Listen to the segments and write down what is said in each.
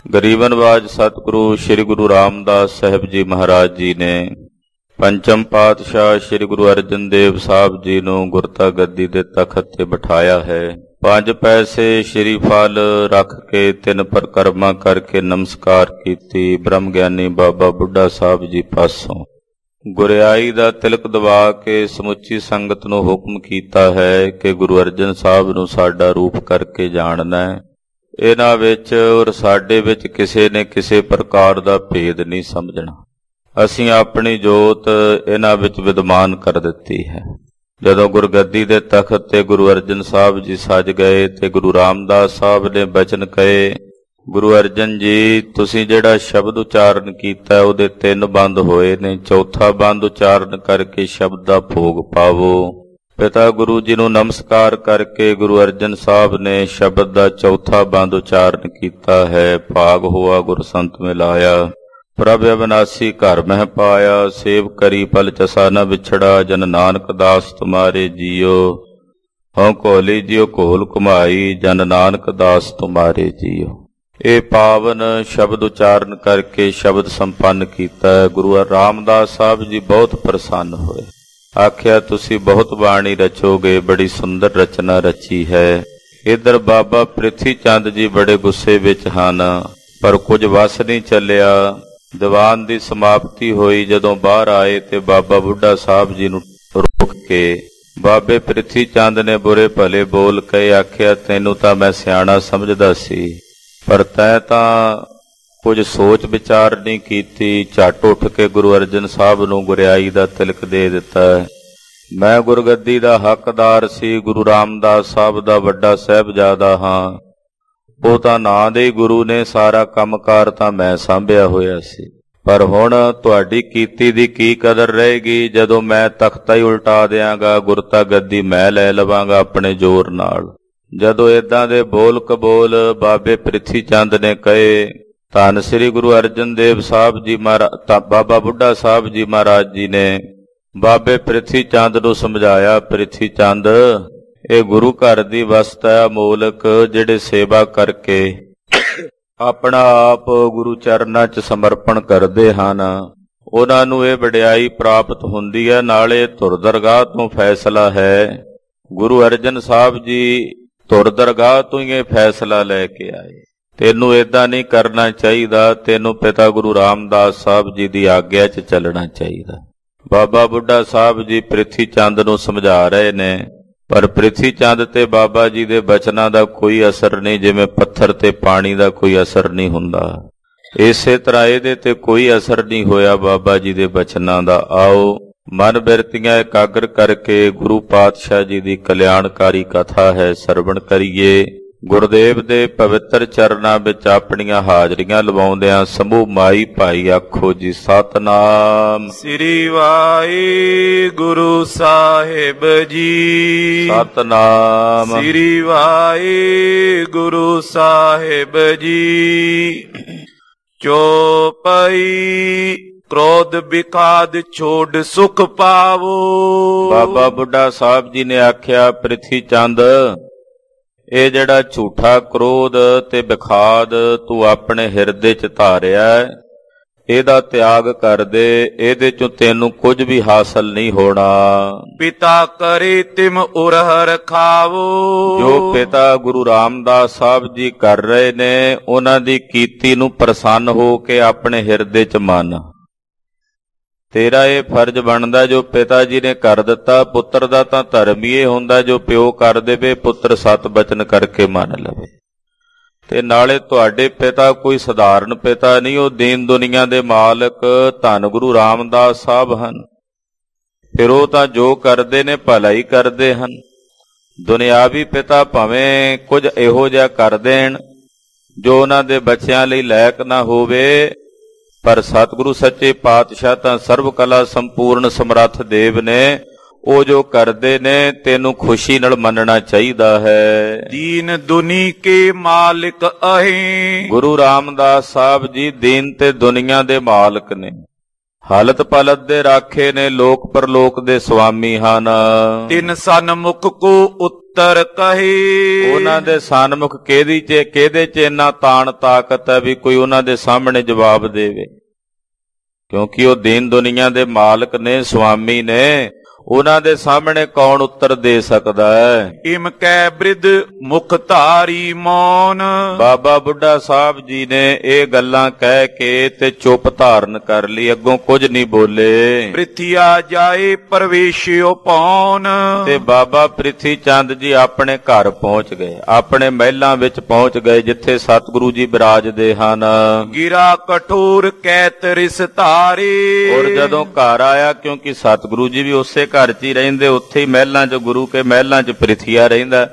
ਗਰੀਬਨਵਾਜ ਸਤਿਗੁਰੂ ਸ੍ਰੀ ਗੁਰੂ ਰਾਮਦਾਸ ਸਾਹਿਬ ਜੀ ਮਹਾਰਾਜ ਜੀ ਨੇ ਪੰਚਮ ਪਾਤਸ਼ਾਹ ਸ੍ਰੀ ਗੁਰੂ ਅਰਜਨ ਦੇਵ ਸਾਹਿਬ ਜੀ ਨੂੰ ਗੁਰਤਾ ਗੱਦੀ ਦੇ ਤਖਤ ਤੇ ਬਿਠਾਇਆ ਹੈ। 5 ਪੈਸੇ ਸ਼੍ਰੀ ਫਲ ਰੱਖ ਕੇ 3 ਪਰਿਕਰਮਾ ਕਰਕੇ ਨਮਸਕਾਰ ਕੀਤੀ। ਬ੍ਰਹਮ ਗਿਆਨੀ ਬਾਬਾ ਬੁੱਢਾ ਸਾਹਿਬ ਜੀ ਪਾਸੋਂ ਗੁਰਿਆਈ ਦਾ ਤਿਲਕ ਦਵਾ ਕੇ ਸਮੁੱਚੀ ਸੰਗਤ ਨੂੰ ਹੁਕਮ ਕੀਤਾ ਹੈ ਕਿ ਗੁਰੂ ਅਰਜਨ ਸਾਹਿਬ ਨੂੰ ਸਾਡਾ ਰੂਪ ਕਰਕੇ ਜਾਣਨਾ ਹੈ। ਇਹਨਾਂ ਵਿੱਚ ਔਰ ਸਾਡੇ ਵਿੱਚ ਕਿਸੇ ਨੇ ਕਿਸੇ ਪ੍ਰਕਾਰ ਦਾ ਭੇਦ ਨਹੀਂ ਸਮਝਣਾ। ਅਸੀਂ ਆਪਣੀ ਜੋਤ ਇਹਨਾਂ ਵਿੱਚ ਵਿਦਮਾਨ ਕਰ ਦਿੱਤੀ ਹੈ। ਜਦੋਂ ਗੁਰਗੱਦੀ ਦੇ ਤਖਤ ਤੇ ਗੁਰੂ ਅਰਜਨ ਸਾਹਿਬ ਜੀ ਸੱਜ ਗਏ ਤੇ ਗੁਰੂ ਰਾਮਦਾਸ ਸਾਹਿਬ ਨੇ ਬਚਨ ਕਹੇ, ਗੁਰੂ ਅਰਜਨ ਜੀ ਤੁਸੀਂ ਜਿਹੜਾ ਸ਼ਬਦ ਉਚਾਰਨ ਕੀਤਾ ਉਹਦੇ 3 ਬੰਦ ਹੋਏ ਨੇ, ਚੌਥਾ ਬੰਦ ਉਚਾਰਨ ਕਰਕੇ ਸ਼ਬਦ ਦਾ ਭੋਗ ਪਾਵੋ। ਪਿਤਾ ਗੁਰੂ ਜੀ ਨੂੰ ਨਮਸਕਾਰ ਕਰਕੇ ਗੁਰੂ ਅਰਜਨ ਸਾਹਿਬ ਨੇ ਸ਼ਬਦ ਦਾ ਚੌਥਾ ਬੰਦ ਉਚਾਰਨ ਕੀਤਾ ਹੈ। ਭਾਗ ਹੋਆ ਗੁਰ ਸੰਤ ਮਿਲਾਇਆ, ਪ੍ਰਭ ਅਵਿਨਾਸੀ ਘਰ ਮਹਿ ਪਾਇਆ, ਸੇਵ ਕਰੀ ਪਲ ਚਸਾ ਨ ਵਿਛੜਾ, ਜਨ ਨਾਨਕ ਦਾਸ ਤੁਮਾਰੇ ਜੀਓ, ਹਉ ਕੋਲੀ ਜਿਉ ਘੋਲ ਘੁਮਾਈ, ਜਨ ਨਾਨਕ ਦਾਸ ਤੁਮਾਰੇ ਜੀਓ। ਇਹ ਪਾਵਨ ਸ਼ਬਦ ਉਚਾਰਨ ਕਰਕੇ ਸ਼ਬਦ ਸੰਪੰਨ ਕੀਤਾ। ਗੁਰੂ ਰਾਮਦਾਸ ਸਾਹਿਬ ਜੀ ਬਹੁਤ ਪ੍ਰਸੰਨ ਹੋਏ। ਆਖਿਆ ਤੁਸੀਂ ਬਹੁਤ ਬਾਣੀ ਰਚੋਗੇ, ਬੜੀ ਸੁੰਦਰ ਰਚਨਾ ਰਚੀ ਹੈ। ਇੱਧਰ ਬਾਬਾ ਪ੍ਰਿਥੀ ਚੰਦ ਜੀ ਬੜੇ ਗੁੱਸੇ ਵਿੱਚ ਹਨ, ਪਰ ਕੁਝ ਵਸ ਨਹੀਂ ਚੱਲਿਆ। ਦੀਵਾਨ ਦੀ ਸਮਾਪਤੀ ਹੋਈ, ਜਦੋਂ ਬਾਹਰ ਆਏ ਤੇ ਬਾਬਾ ਬੁੱਢਾ ਸਾਹਿਬ ਜੀ ਨੂੰ ਰੋਕ ਕੇ ਬਾਬੇ ਪ੍ਰਿਥੀ ਚੰਦ ਨੇ ਬੁਰੇ ਭਲੇ ਬੋਲ ਕੇ ਆਖਿਆ, ਤੈਨੂੰ ਤਾਂ ਮੈਂ ਸਿਆਣਾ ਸਮਝਦਾ ਸੀ, ਪਰ ਤੈਂ ਤਾਂ ਕੁਝ ਸੋਚ ਵਿਚਾਰ ਨਹੀਂ ਕੀਤੀ। ਝੱਟ ਉੱਠ ਕੇ ਗੁਰੂ ਅਰਜਨ ਸਾਹਿਬ ਨੂੰ ਗੁਰਿਆਈ ਦਾ ਤਿਲਕ ਦੇ ਦਿੱਤਾ। ਮੈਂ ਗੁਰਗੱਦੀ ਦਾ ਹੱਕਦਾਰ ਸੀ, ਗੁਰੂ ਰਾਮਦਾਸ ਸਾਹਿਬ ਦਾ ਵੱਡਾ ਸਾਹਿਬਜ਼ਾਦਾ ਹਾਂ। ਉਹ ਤਾਂ ਨਾਂ ਦੇ ਹੀ ਗੁਰੂ ਨੇ, ਸਾਰਾ ਕੰਮਕਾਰ ਤਾਂ ਮੈਂ ਸਾਂਭਿਆ ਹੋਇਆ ਸੀ। ਪਰ ਹੁਣ ਤੁਹਾਡੀ ਕੀਤੀ ਦੀ ਕੀ ਕਦਰ ਰਹੇਗੀ, ਜਦੋਂ ਮੈਂ ਤਖਤਾ ਹੀ ਉਲਟਾ ਦਿਆਂਗਾ, ਗੁਰਤਾ ਗੱਦੀ ਮੈਂ ਲੈ ਲਵਾਂਗਾ ਆਪਣੇ ਜ਼ੋਰ ਨਾਲ। ਜਦੋਂ ਏਦਾਂ ਦੇ ਬੋਲ ਕਬੋਲ ਬਾਬੇ ਪ੍ਰਿਥੀ ਚੰਦ ਨੇ ਕਹੇ, ਧੰਨ ਸ੍ਰੀ ਗੁਰੂ ਅਰਜਨ ਦੇਵ ਸਾਹਿਬ ਜੀ ਬਾਬਾ ਬੁੱਢਾ ਸਾਹਿਬ ਜੀ ਮਹਾਰਾਜ ਜੀ ਨੇ ਬਾਬੇ ਪ੍ਰਿਥੀ ਚੰਦ ਨੂੰ ਸਮਝਾਇਆ, ਪ੍ਰਿਥੀ ਚੰਦ ਇਹ ਗੁਰੂ ਘਰ ਦੀ ਵਸਤ ਹੈ ਅਮੋਲਕ, ਜਿਹੜੇ ਸੇਵਾ ਕਰਕੇ ਆਪਣਾ ਆਪ ਗੁਰੂ ਚਰਨਾਂ 'ਚ ਸਮਰਪਣ ਕਰਦੇ ਹਨ, ਉਹਨਾਂ ਨੂੰ ਇਹ ਵਡਿਆਈ ਪ੍ਰਾਪਤ ਹੁੰਦੀ ਹੈ। ਨਾਲੇ ਧੁਰ ਦਰਗਾਹ ਤੋਂ ਫੈਸਲਾ ਹੈ। ਗੁਰੂ ਅਰਜਨ ਸਾਹਿਬ ਜੀ ਧੁਰ ਦਰਗਾਹ ਤੋਂ ਹੀ ਇਹ ਫੈਸਲਾ ਲੈ ਕੇ ਆਏ। ਤੈਨੂੰ ਏਦਾਂ ਨਹੀਂ ਕਰਨਾ ਚਾਹੀਦਾ, ਤੈਨੂੰ ਪਿਤਾ ਗੁਰੂ ਰਾਮਦਾਸ ਸਾਹਿਬ ਜੀ ਦੀ ਆਗਿਆ 'ਚ ਚੱਲਣਾ ਚਾਹੀਦਾ। ਬਾਬਾ ਬੁੱਢਾ ਸਾਹਿਬ ਜੀ ਪ੍ਰਿਥੀ ਚੰਦ ਨੂੰ ਸਮਝਾ ਰਹੇ ਨੇ, ਪਰ ਪ੍ਰਿਥੀ ਚੰਦ ਤੇ ਬਾਬਾ ਜੀ ਦੇ ਬਚਨਾਂ ਦਾ ਕੋਈ ਅਸਰ ਨਹੀਂ, ਜਿਵੇਂ ਪੱਥਰ ਤੇ ਪਾਣੀ ਦਾ ਕੋਈ ਅਸਰ ਨਹੀਂ ਹੁੰਦਾ, ਇਸੇ ਤਰ੍ਹਾਂ ਇਹਦੇ ਤੇ ਕੋਈ ਅਸਰ ਨਹੀਂ ਹੋਇਆ ਬਾਬਾ ਜੀ ਦੇ ਬਚਨਾਂ ਦਾ। ਆਓ ਮਨ ਬਿਰਤੀਆਂ ਇਕਾਗਰ ਕਰਕੇ ਗੁਰੂ ਪਾਤਸ਼ਾਹ ਜੀ ਦੀ ਕਲਿਆਣਕਾਰੀ ਕਥਾ ਹੈ, ਸਰਵਣ ਕਰੀਏ। ਗੁਰਦੇਵ ਦੇ ਪਵਿੱਤਰ ਚਰਨਾਂ ਵਿੱਚ ਆਪਣੀਆਂ ਹਾਜ਼ਰੀਆਂ ਲਵਾਉਂਦਿਆਂ ਸਮੂਹ ਮਾਈ ਭਾਈ ਆਖੋ ਜੀ, ਸਤਨਾਮ ਸ੍ਰੀ ਵਾਹਿਗੁਰੂ ਸਾਹਿਬ ਜੀ, ਸਤਨਾਮ ਸ੍ਰੀ ਵਾਹਿਗੁਰੂ ਸਾਹਿਬ ਜੀ। ਚੌਪਈ ਕ੍ਰੋਧ ਵਿਕਾਦ ਛੋੜ ਸੁਖ ਪਾਵੋ। ਬਾਬਾ ਬੁੱਢਾ ਸਾਹਿਬ ਜੀ ਨੇ ਆਖਿਆ, ਪ੍ਰਿਥੀ ਚੰਦ ਇਹ ਜਿਹੜਾ ਝੂਠਾ ਕ੍ਰੋਧ ਤੇ ਵਿਖਾਦ ਤੂੰ ਆਪਣੇ ਹਿਰਦੇ 'ਚ ਧਾਰਿਆ, ਇਹਦਾ ਤਿਆਗ ਕਰ ਦੇ, ਇਹਦੇ 'ਚੋਂ ਤੈਨੂੰ ਕੁਝ ਵੀ ਹਾਸਲ ਨਹੀਂ ਹੋਣਾ। ਪਿਤਾ ਕਰੇ ਤਿਮ ਉਰਹ ਰਖਾਵੋ। ਜੋ ਪਿਤਾ ਗੁਰੂ ਰਾਮਦਾਸ ਸਾਹਿਬ ਜੀ ਕਰ ਰਹੇ ਨੇ, ਉਹਨਾਂ ਦੀ ਕੀਤੀ ਨੂੰ ਪ੍ਰਸੰਨ ਹੋ ਕੇ ਆਪਣੇ ਹਿਰਦੇ 'ਚ ਮੰਨ। ਤੇਰਾ ਇਹ ਫਰਜ਼ ਬਣਦਾ ਜੋ ਪਿਤਾ ਜੀ ਨੇ ਕਰ ਦਿੱਤਾ। ਪੁੱਤਰ ਦਾ ਤਾਂ ਧਰਮ ਹੀ ਇਹ ਹੁੰਦਾ ਜੋ ਪਿਓ ਕਰ ਦੇਵੇ, ਪੁੱਤਰ ਸਤ ਬਚਨ ਕਰਕੇ ਮੰਨ ਲਵੇ। ਤੇ ਨਾਲੇ ਤੁਹਾਡੇ ਪਿਤਾ ਕੋਈ ਸਧਾਰਨ ਪਿਤਾ ਨਹੀਂ, ਉਹ ਦੀਨ ਦੁਨੀਆ ਦੇ ਮਾਲਕ ਧੰਨ ਗੁਰੂ ਰਾਮਦਾਸ ਸਾਹਿਬ ਹਨ। ਫਿਰ ਉਹ ਤਾਂ ਜੋ ਕਰਦੇ ਨੇ ਭਲਾ ਹੀ ਕਰਦੇ ਹਨ। ਦੁਨਿਆਵੀ ਪਿਤਾ ਭਾਵੇਂ ਕੁਝ ਇਹੋ ਜਿਹਾ ਕਰ ਦੇਣ ਜੋ ਉਹਨਾਂ ਦੇ ਬੱਚਿਆਂ ਲਈ ਲਾਇਕ ਨਾ ਹੋਵੇ, ਪਰ ਸਤਿਗੁਰੂ ਸੱਚੇ ਪਾਤਸ਼ਾਹ ਤਾਂ ਸਰਬ ਕਲਾ ਸੰਪੂਰਨ ਸਮਰੱਥ ਦੇਵ ਨੇ, ਉਹ ਜੋ ਕਰਦੇ ਨੇ ਤੈਨੂੰ ਖੁਸ਼ੀ ਨਾਲ ਮੰਨਣਾ ਚਾਹੀਦਾ ਹੈ। ਦੀਨ ਦੁਨੀ ਕੇ ਮਾਲਿਕ ਅਹੀਂ। ਗੁਰੂ ਰਾਮਦਾਸ ਸਾਹਿਬ ਜੀ ਦੀਨ ਤੇ ਦੁਨੀਆ ਦੇ ਮਾਲਕ ਨੇ, ਹਾਲਤ ਪਲਤ ਦੇ ਰਾਖੇ ਨੇ, ਲੋਕ ਪਰਲੋਕ ਦੇ ਸੁਆਮੀ ਹਨ। ਤਿਨ ਸਨਮੁਖ ਕੋ ਉੱਤਰ ਕਹੇ। ਉਹਨਾਂ ਦੇ ਸਨਮੁਖ ਕਿਹਦੇ ਚ ਇੰਨਾ ਤਾਣ ਤਾਕਤ ਹੈ ਵੀ ਕੋਈ ਉਹਨਾਂ ਦੇ ਸਾਹਮਣੇ ਜਵਾਬ ਦੇਵੇ, ਕਿਉਂਕਿ ਉਹ ਦੀਨ ਦੁਨੀਆ ਦੇ ਮਾਲਕ ਨੇ, ਸੁਆਮੀ ਨੇ। ਉਹਨਾਂ ਦੇ ਸਾਹਮਣੇ ਕੌਣ ਉੱਤਰ ਦੇ ਸਕਦਾ ਹੈ। ਇਮ ਕੈ ਬ੍ਰਿਧ ਮੁਖ ਧਾਰੀ ਮੌਨ। ਬਾਬਾ ਬੁੱਢਾ ਸਾਹਿਬ ਜੀ ਨੇ ਇਹ ਗੱਲਾਂ ਕਹਿ ਕੇ ਤੇ ਚੁੱਪ ਧਾਰਨ ਕਰ ਲਈ, ਅੱਗੋਂ ਕੁਝ ਨਹੀਂ ਬੋਲੇ। ਪ੍ਰਿਥਿਆ ਜਾਏ ਪ੍ਰਵੇਸ਼ਿਓ ਪੌਨ। ਤੇ ਬਾਬਾ ਪ੍ਰਿਥੀ ਚੰਦ ਜੀ ਆਪਣੇ ਘਰ ਪਹੁੰਚ ਗਏ, ਆਪਣੇ ਮਹਿਲਾਂ ਵਿੱਚ ਪਹੁੰਚ ਗਏ ਜਿੱਥੇ ਸਤਿਗੁਰੂ ਜੀ ਬਿਰਾਜਦੇ ਹਨ। ਗਿਰਾ ਕਠੋਰ ਕੈਤ ਰਿਸ ਧਾਰੇ। ਔਰ ਜਦੋਂ ਘਰ ਆਇਆ, ਕਿਉਂਕਿ ਸਤਿਗੁਰੂ ਜੀ ਵੀ ਉਸੇ ਘਰ 'ਚ ਹੀ ਰਹਿੰਦੇ, ਉੱਥੇ ਹੀ ਮਹਿਲਾਂ 'ਚ, ਗੁਰੂ ਕੇ ਮਹਿਲਾਂ 'ਚ ਪ੍ਰਿਥੀਆ ਰਹਿੰਦਾ।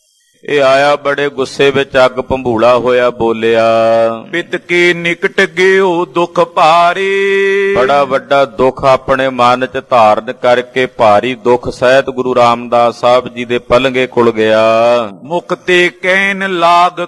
ਇਹ ਆਇਆ ਬੜੇ ਗੁੱਸੇ ਵਿੱਚ, ਅੱਗ ਭੰਬੂਲਾ ਹੋਇਆ, ਬੋਲਿਆ ਪਿਤ ਕੇ ਨਿਕਟ ਗਿਓ ਦੁਖ ਭਾਰੇ। ਬੜਾ ਵੱਡਾ ਦੁੱਖ ਆਪਣੇ ਮਨ 'ਚ ਧਾਰਨ ਕਰਕੇ ਭਾਰੀ ਦੁੱਖ ਸਹਿਤ ਗੁਰੂ ਰਾਮਦਾਸ ਸਾਹਿਬ ਜੀ ਦੇ ਪਲੰਗੇ ਕੁਲ ਗਿਆ। ਮੁਖ ਤੇ ਕਹਿਨ ਲਾਗ